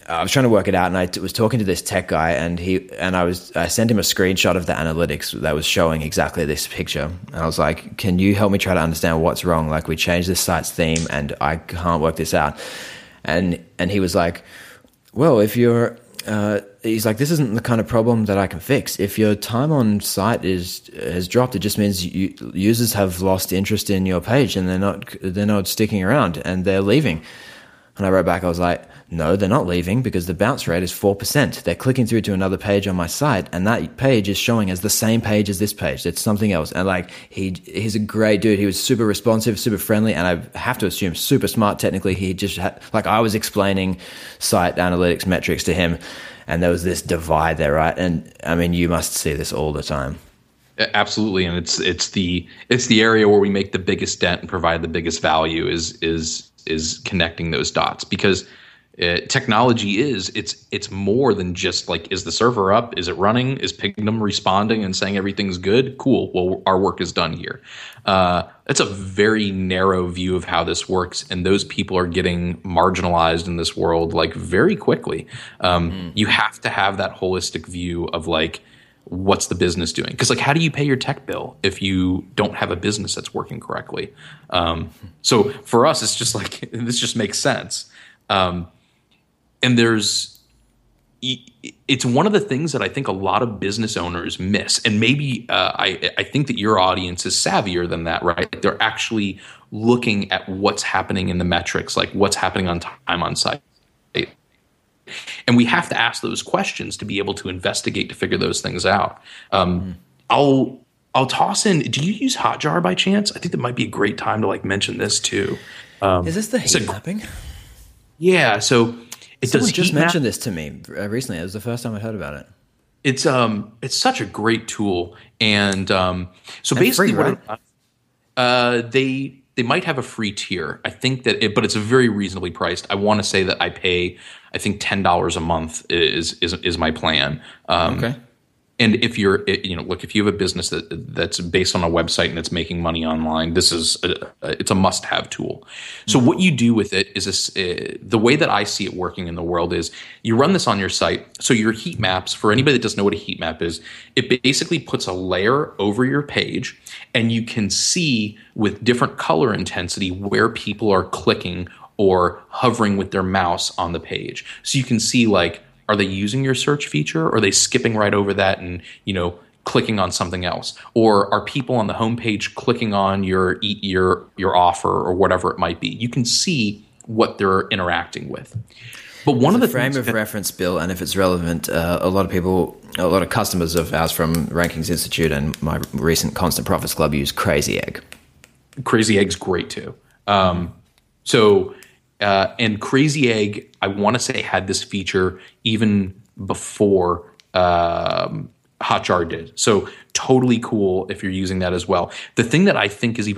I was trying to work it out, and I was talking to this tech guy, and I sent him a screenshot of the analytics that was showing exactly this picture. And I was like, "Can you help me try to understand what's wrong? Like, we changed this site's theme, and I can't work this out." And he was like, "Well, if you're," he's like, "This isn't the kind of problem that I can fix. If your time on site has dropped, it just means users have lost interest in your page, and they're not sticking around, and they're leaving." And I wrote back, I was like, "No, they're not leaving, because the bounce rate is 4%. They're clicking through to another page on my site, and that page is showing as the same page as this page. It's something else." And like, he's a great dude. He was super responsive, super friendly, and I have to assume super smart technically. He just had, like, I was explaining site analytics metrics to him, and there was this divide there, right? And I mean, you must see this all the time. Absolutely, and it's the area where we make the biggest dent and provide the biggest value is connecting those dots, because technology it's more than just like, is the server up, is it running, is Pingdom responding and saying everything's good, cool, well, our work is done here. That's a very narrow view of how this works, and those people are getting marginalized in this world like very quickly. You have to have that holistic view of like, what's the business doing? Because like, how do you pay your tech bill if you don't have a business that's working correctly? So for us, it's just like, this just makes sense. And it's one of the things that I think a lot of business owners miss. And maybe I think that your audience is savvier than that, right? They're actually looking at what's happening in the metrics, like what's happening on time on site. And we have to ask those questions to be able to investigate, to figure those things out. I'll toss in, do you use Hotjar by chance? I think that might be a great time to like mention this too. Is this the heat mapping? Yeah, so Someone just mentioned this to me recently. It was the first time I'd heard about it. It's such a great tool, and so basically, free, right? They might have a free tier. I think that but it's very reasonably priced. I want to say that I pay, I think $10 a month is my plan. Okay. And if you're, look, if you have a business that's based on a website and it's making money online, this is it's a must-have tool. So what you do with it is the way that I see it working in the world is you run this on your site. So your heat maps, for anybody that doesn't know what a heat map is, it basically puts a layer over your page, and you can see with different color intensity where people are clicking or hovering with their mouse on the page. So you can see, like, are they using your search feature, or are they skipping right over that and, clicking on something else? Or are people on the homepage clicking on your offer or whatever it might be? You can see what they're interacting with. But one of the frame of reference, Bill, and if it's relevant, a lot of customers of ours from Rankings Institute and my recent Constant Profits Club use Crazy Egg. Crazy Egg's great too. And Crazy Egg, I want to say, had this feature even before Hotjar did. So totally cool if you're using that as well. The thing that I think is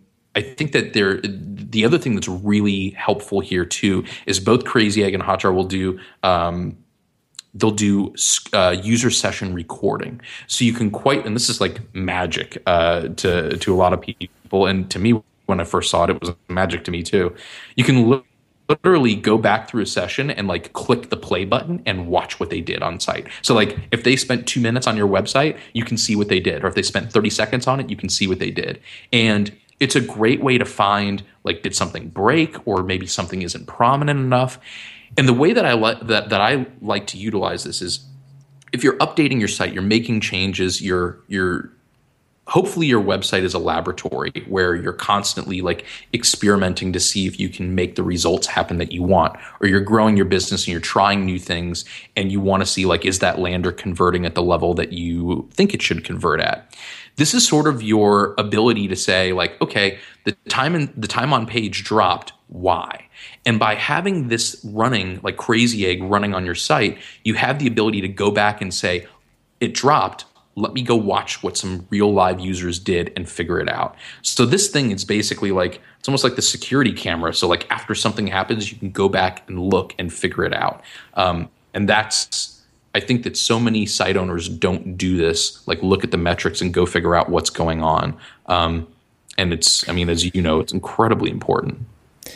the other thing that's really helpful here too is both Crazy Egg and Hotjar will do they'll do user session recording. So you can and this is like magic to a lot of people, and to me when I first saw it, it was magic to me too. You can literally go back through a session and like click the play button and watch what they did on site. So like if they spent 2 minutes on your website, you can see what they did. Or if they spent 30 seconds on it, you can see what they did. And it's a great way to find, like, did something break, or maybe something isn't prominent enough. And the way that I like to utilize this is, if you're updating your site, you're making changes, hopefully your website is a laboratory where you're constantly like experimenting to see if you can make the results happen that you want, or you're growing your business and you're trying new things and you want to see, like, is that lander converting at the level that you think it should convert at? This is sort of your ability to say, like, okay, the time on page dropped. Why? And by having this running, like Crazy Egg running on your site, you have the ability to go back and say, it dropped. Let me go watch what some real live users did and figure it out. So this thing is basically like, it's almost like the security camera. So like after something happens, you can go back and look and figure it out. And I think that so many site owners don't do this, like look at the metrics and go figure out what's going on. And as you know, it's incredibly important.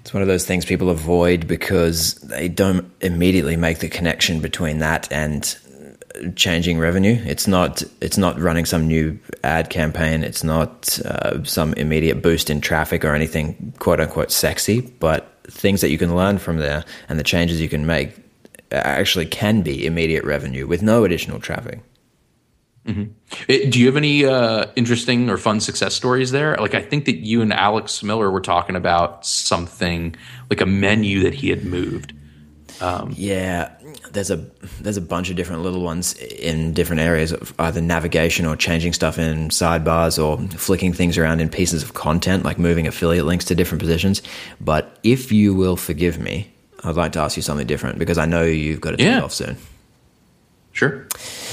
It's one of those things people avoid because they don't immediately make the connection between that and changing revenue. It's not running some new ad campaign. It's not some immediate boost in traffic or anything quote unquote sexy, but things that you can learn from there and the changes you can make actually can be immediate revenue with no additional traffic. Mm-hmm. Do you have any interesting or fun success stories there? Like, I think that you and Alex Miller were talking about something like a menu that he had moved. Yeah, there's a bunch of different little ones in different areas of either navigation or changing stuff in sidebars or flicking things around in pieces of content, like moving affiliate links to different positions. But if you will forgive me, I'd like to ask you something different because I know you've got to take off soon. Sure.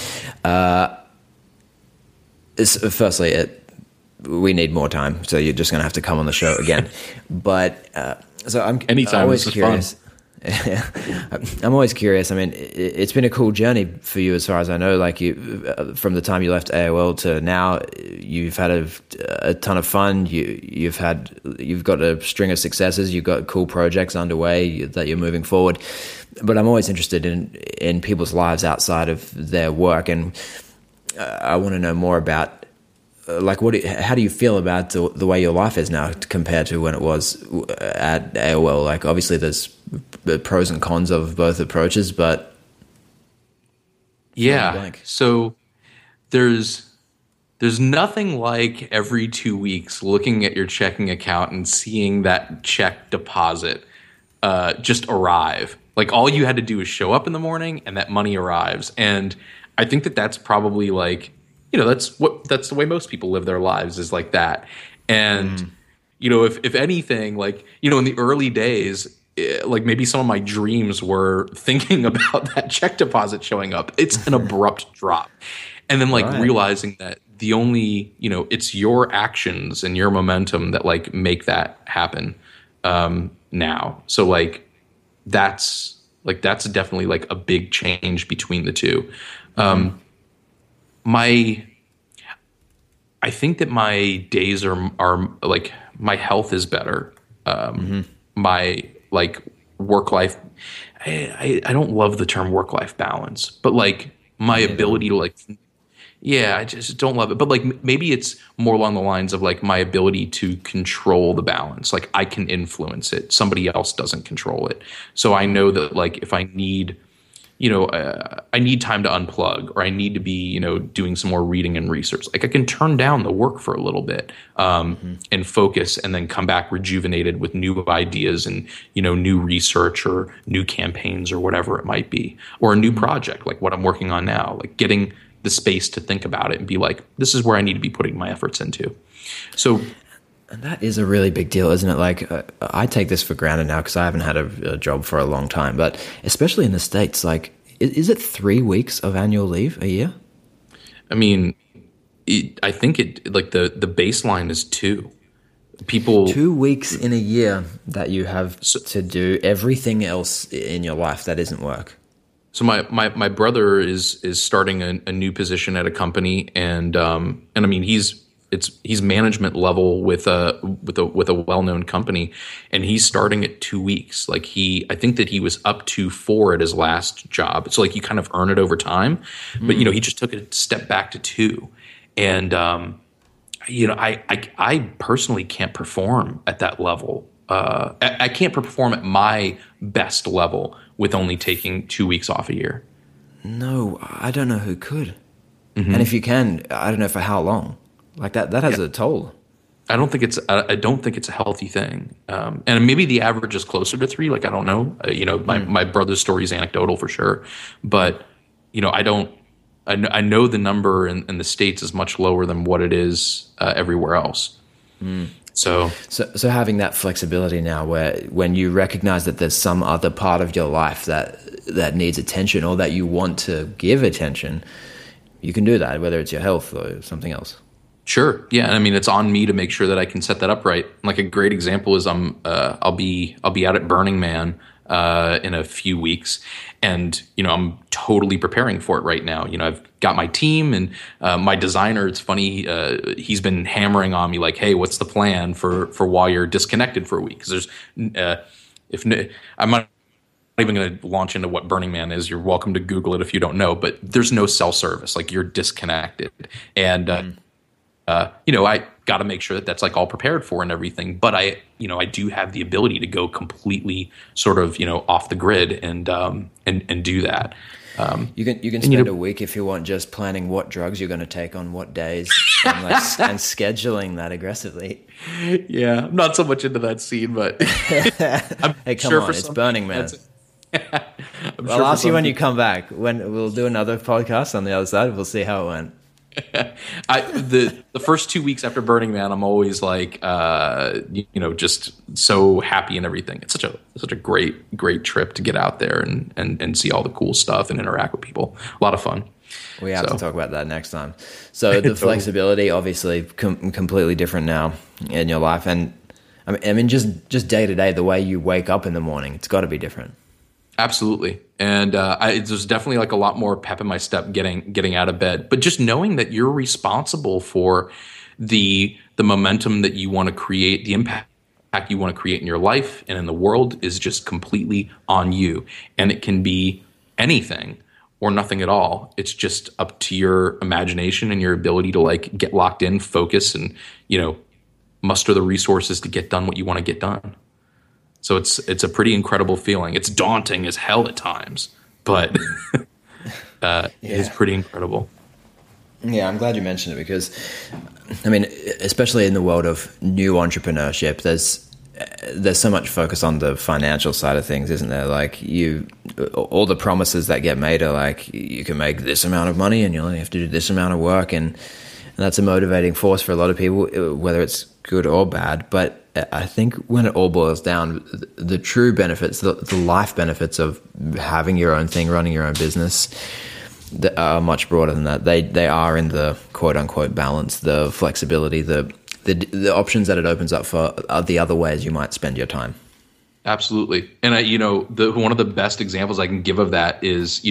Firstly, we need more time, so you're just going to have to come on the show again. But so I'm always curious. I'm always curious. I mean, it's been a cool journey for you, as far as I know. Like you, from the time you left AOL to now, you've had a ton of fun. You've got a string of successes. You've got cool projects underway that you're moving forward. But I'm always interested in people's lives outside of their work, and I want to know more about. Like, how do you feel about the way your life is now compared to when it was at AOL? Like, obviously, there's the pros and cons of both approaches, but yeah. So there's nothing like every 2 weeks looking at your checking account and seeing that check deposit just arrive. Like, all you had to do is show up in the morning, and that money arrives. And I think that that's probably like. That's the way most people live their lives is like that. And, if anything, like, in the early days, like maybe some of my dreams were thinking about that check deposit showing up. It's an abrupt drop. And then realizing that the only, it's your actions and your momentum that like make that happen now. So that's definitely like a big change between the two. I think that my days are like my health is better. My like work life, I don't love the term work life balance, but like my ability to like, I just don't love it. But like maybe it's more along the lines of like my ability to control the balance. Like I can influence it. Somebody else doesn't control it. So I know that like if I need. I need time to unplug, or I need to be, doing some more reading and research. Like I can turn down the work for a little bit and focus, and then come back rejuvenated with new ideas and, new research or new campaigns or whatever it might be, or a new project like what I'm working on now, like getting the space to think about it and be like, this is where I need to be putting my efforts into. So. And that is a really big deal, isn't it? Like, I take this for granted now because I haven't had a job for a long time. But especially in the States, like, is it 3 weeks of annual leave a year? I mean, I think like the baseline is 2. 2 weeks in a year that you have to do everything else in your life that isn't work. So my brother is starting a new position at a company, and I mean he's management level with a well-known company, and he's starting at 2 weeks. Like I think that he was up to 4 at his last job. So like you kind of earn it over time, but he just took a step back to 2. And I personally can't perform at that level. I can't perform at my best level with only taking 2 weeks off a year. No, I don't know who could. Mm-hmm. And if you can, I don't know for how long. Like that has a toll. I don't think it's a healthy thing. And maybe the average is closer to 3. Like I don't know. My brother's story is anecdotal for sure, but I don't. I know the number in the States is much lower than what it is everywhere else. So having that flexibility now, where when you recognize that there's some other part of your life that needs attention or that you want to give attention, you can do that, whether it's your health or something else. Sure. Yeah. And I mean, it's on me to make sure that I can set that up right. Like a great example is I'll be out at Burning Man in a few weeks. And, I'm totally preparing for it right now. I've got my team and my designer. It's funny. He's been hammering on me like, hey, what's the plan for while you're disconnected for a week? Because I'm not even going to launch into what Burning Man is. You're welcome to Google it if you don't know, but there's no cell service. Like, you're disconnected. And, I got to make sure that that's like all prepared for and everything. But I do have the ability to go completely sort of, off the grid and do that. You can spend a week if you want just planning what drugs you're going to take on what days and scheduling that aggressly. Yeah, I'm not so much into that scene, but hey, come on, it's Burning Man. I'll ask you when you come back. When we'll do another podcast on the other side, we'll see how it went. The first 2 weeks after Burning Man, I'm always like, just so happy and everything. It's such a great trip to get out there and see all the cool stuff and interact with people. A lot of fun. We have to talk about that next time. So the flexibility, obviously, completely different now in your life, and I mean, just day to day, the way you wake up in the morning, it's got to be different. Absolutely. And there's definitely like a lot more pep in my step getting out of bed. But just knowing that you're responsible for the momentum that you want to create, the impact you want to create in your life and in the world is just completely on you. And it can be anything or nothing at all. It's just up to your imagination and your ability to like get locked in, focus, and, muster the resources to get done what you want to get done. So it's a pretty incredible feeling. It's daunting as hell at times, but it's pretty incredible. Yeah, I'm glad you mentioned it because, I mean, especially in the world of new entrepreneurship, there's so much focus on the financial side of things, isn't there? Like all the promises that get made are like, you can make this amount of money and you only have to do this amount of work, and that's a motivating force for a lot of people, whether it's good or bad. But I think when it all boils down, the true benefits, the life benefits of having your own thing, running your own business, that are much broader than that. They are in the quote unquote balance, the flexibility, the options that it opens up for the other ways you might spend your time. Absolutely. And one of the best examples I can give of that is,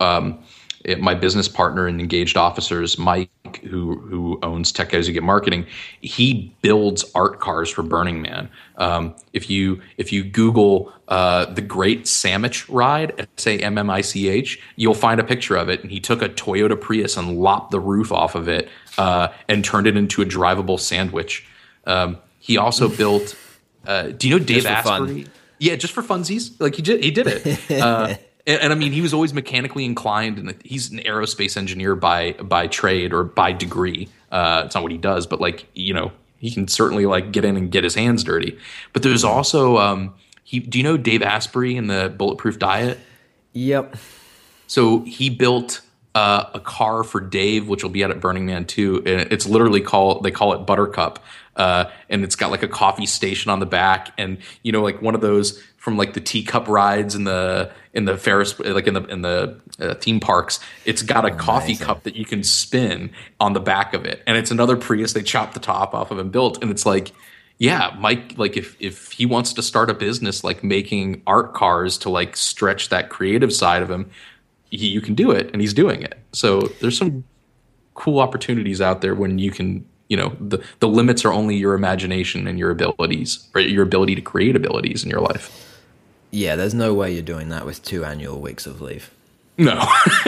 my business partner and engaged officers, Mike, who owns Tech Guys Who Get Marketing, he builds art cars for Burning Man. If you Google the Great Sammich Ride, SAMMICH, you'll find a picture of it. And he took a Toyota Prius and lopped the roof off of it and turned it into a drivable sandwich. He also built. Do you know Dave Asprey? Yeah, just for funsies. Like he did it. And I mean, he was always mechanically inclined, and he's an aerospace engineer by trade or by degree. It's not what he does, but like, he can certainly like get in and get his hands dirty. But there's also, do you know Dave Asprey and the Bulletproof Diet? Yep. So he built a car for Dave, which will be out at Burning Man too. And it's literally they call it Buttercup. And it's got like a coffee station on the back, and like one of those from like the teacup rides in the Ferris, like in the theme parks. It's got a coffee cup that you can spin on the back of it, and it's another Prius they chopped the top off of and built. And it's like, yeah, Mike, like if he wants to start a business like making art cars to like stretch that creative side of him, you can do it, and he's doing it. So there's some cool opportunities out there when you can. The limits are only your imagination and your abilities, right? Your ability to create abilities in your life. Yeah, there's no way you're doing that with 2 annual weeks of leave. No.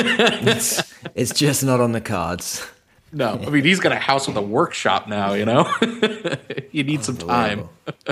it's just not on the cards. No. I mean, he's got a house with a workshop now, You need some time.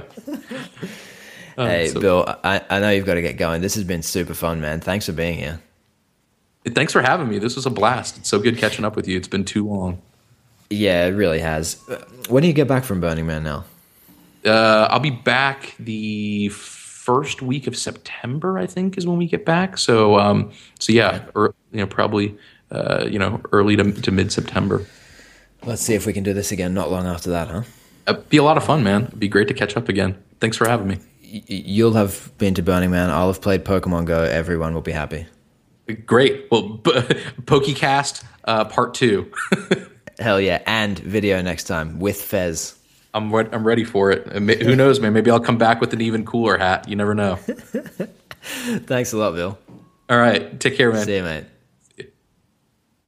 Hey, Bill, I know you've got to get going. This has been super fun, man. Thanks for being here. Thanks for having me. This was a blast. It's so good catching up with you. It's been too long. Yeah, it really has. When do you get back from Burning Man now? I'll be back the first week of September, I think, is when we get back. So yeah, probably early to mid September. Let's see if we can do this again. Not long after that, huh? It'd be a lot of fun, man. It'd be great to catch up again. Thanks for having me. You'll have been to Burning Man. I'll have played Pokemon Go. Everyone will be happy. Great. Well, PokeCast Part 2. Hell yeah. And video next time with Fez. I'm ready for it. Who knows, man? Maybe I'll come back with an even cooler hat. You never know. Thanks a lot, Bill. All right. Take care, man. See you, mate.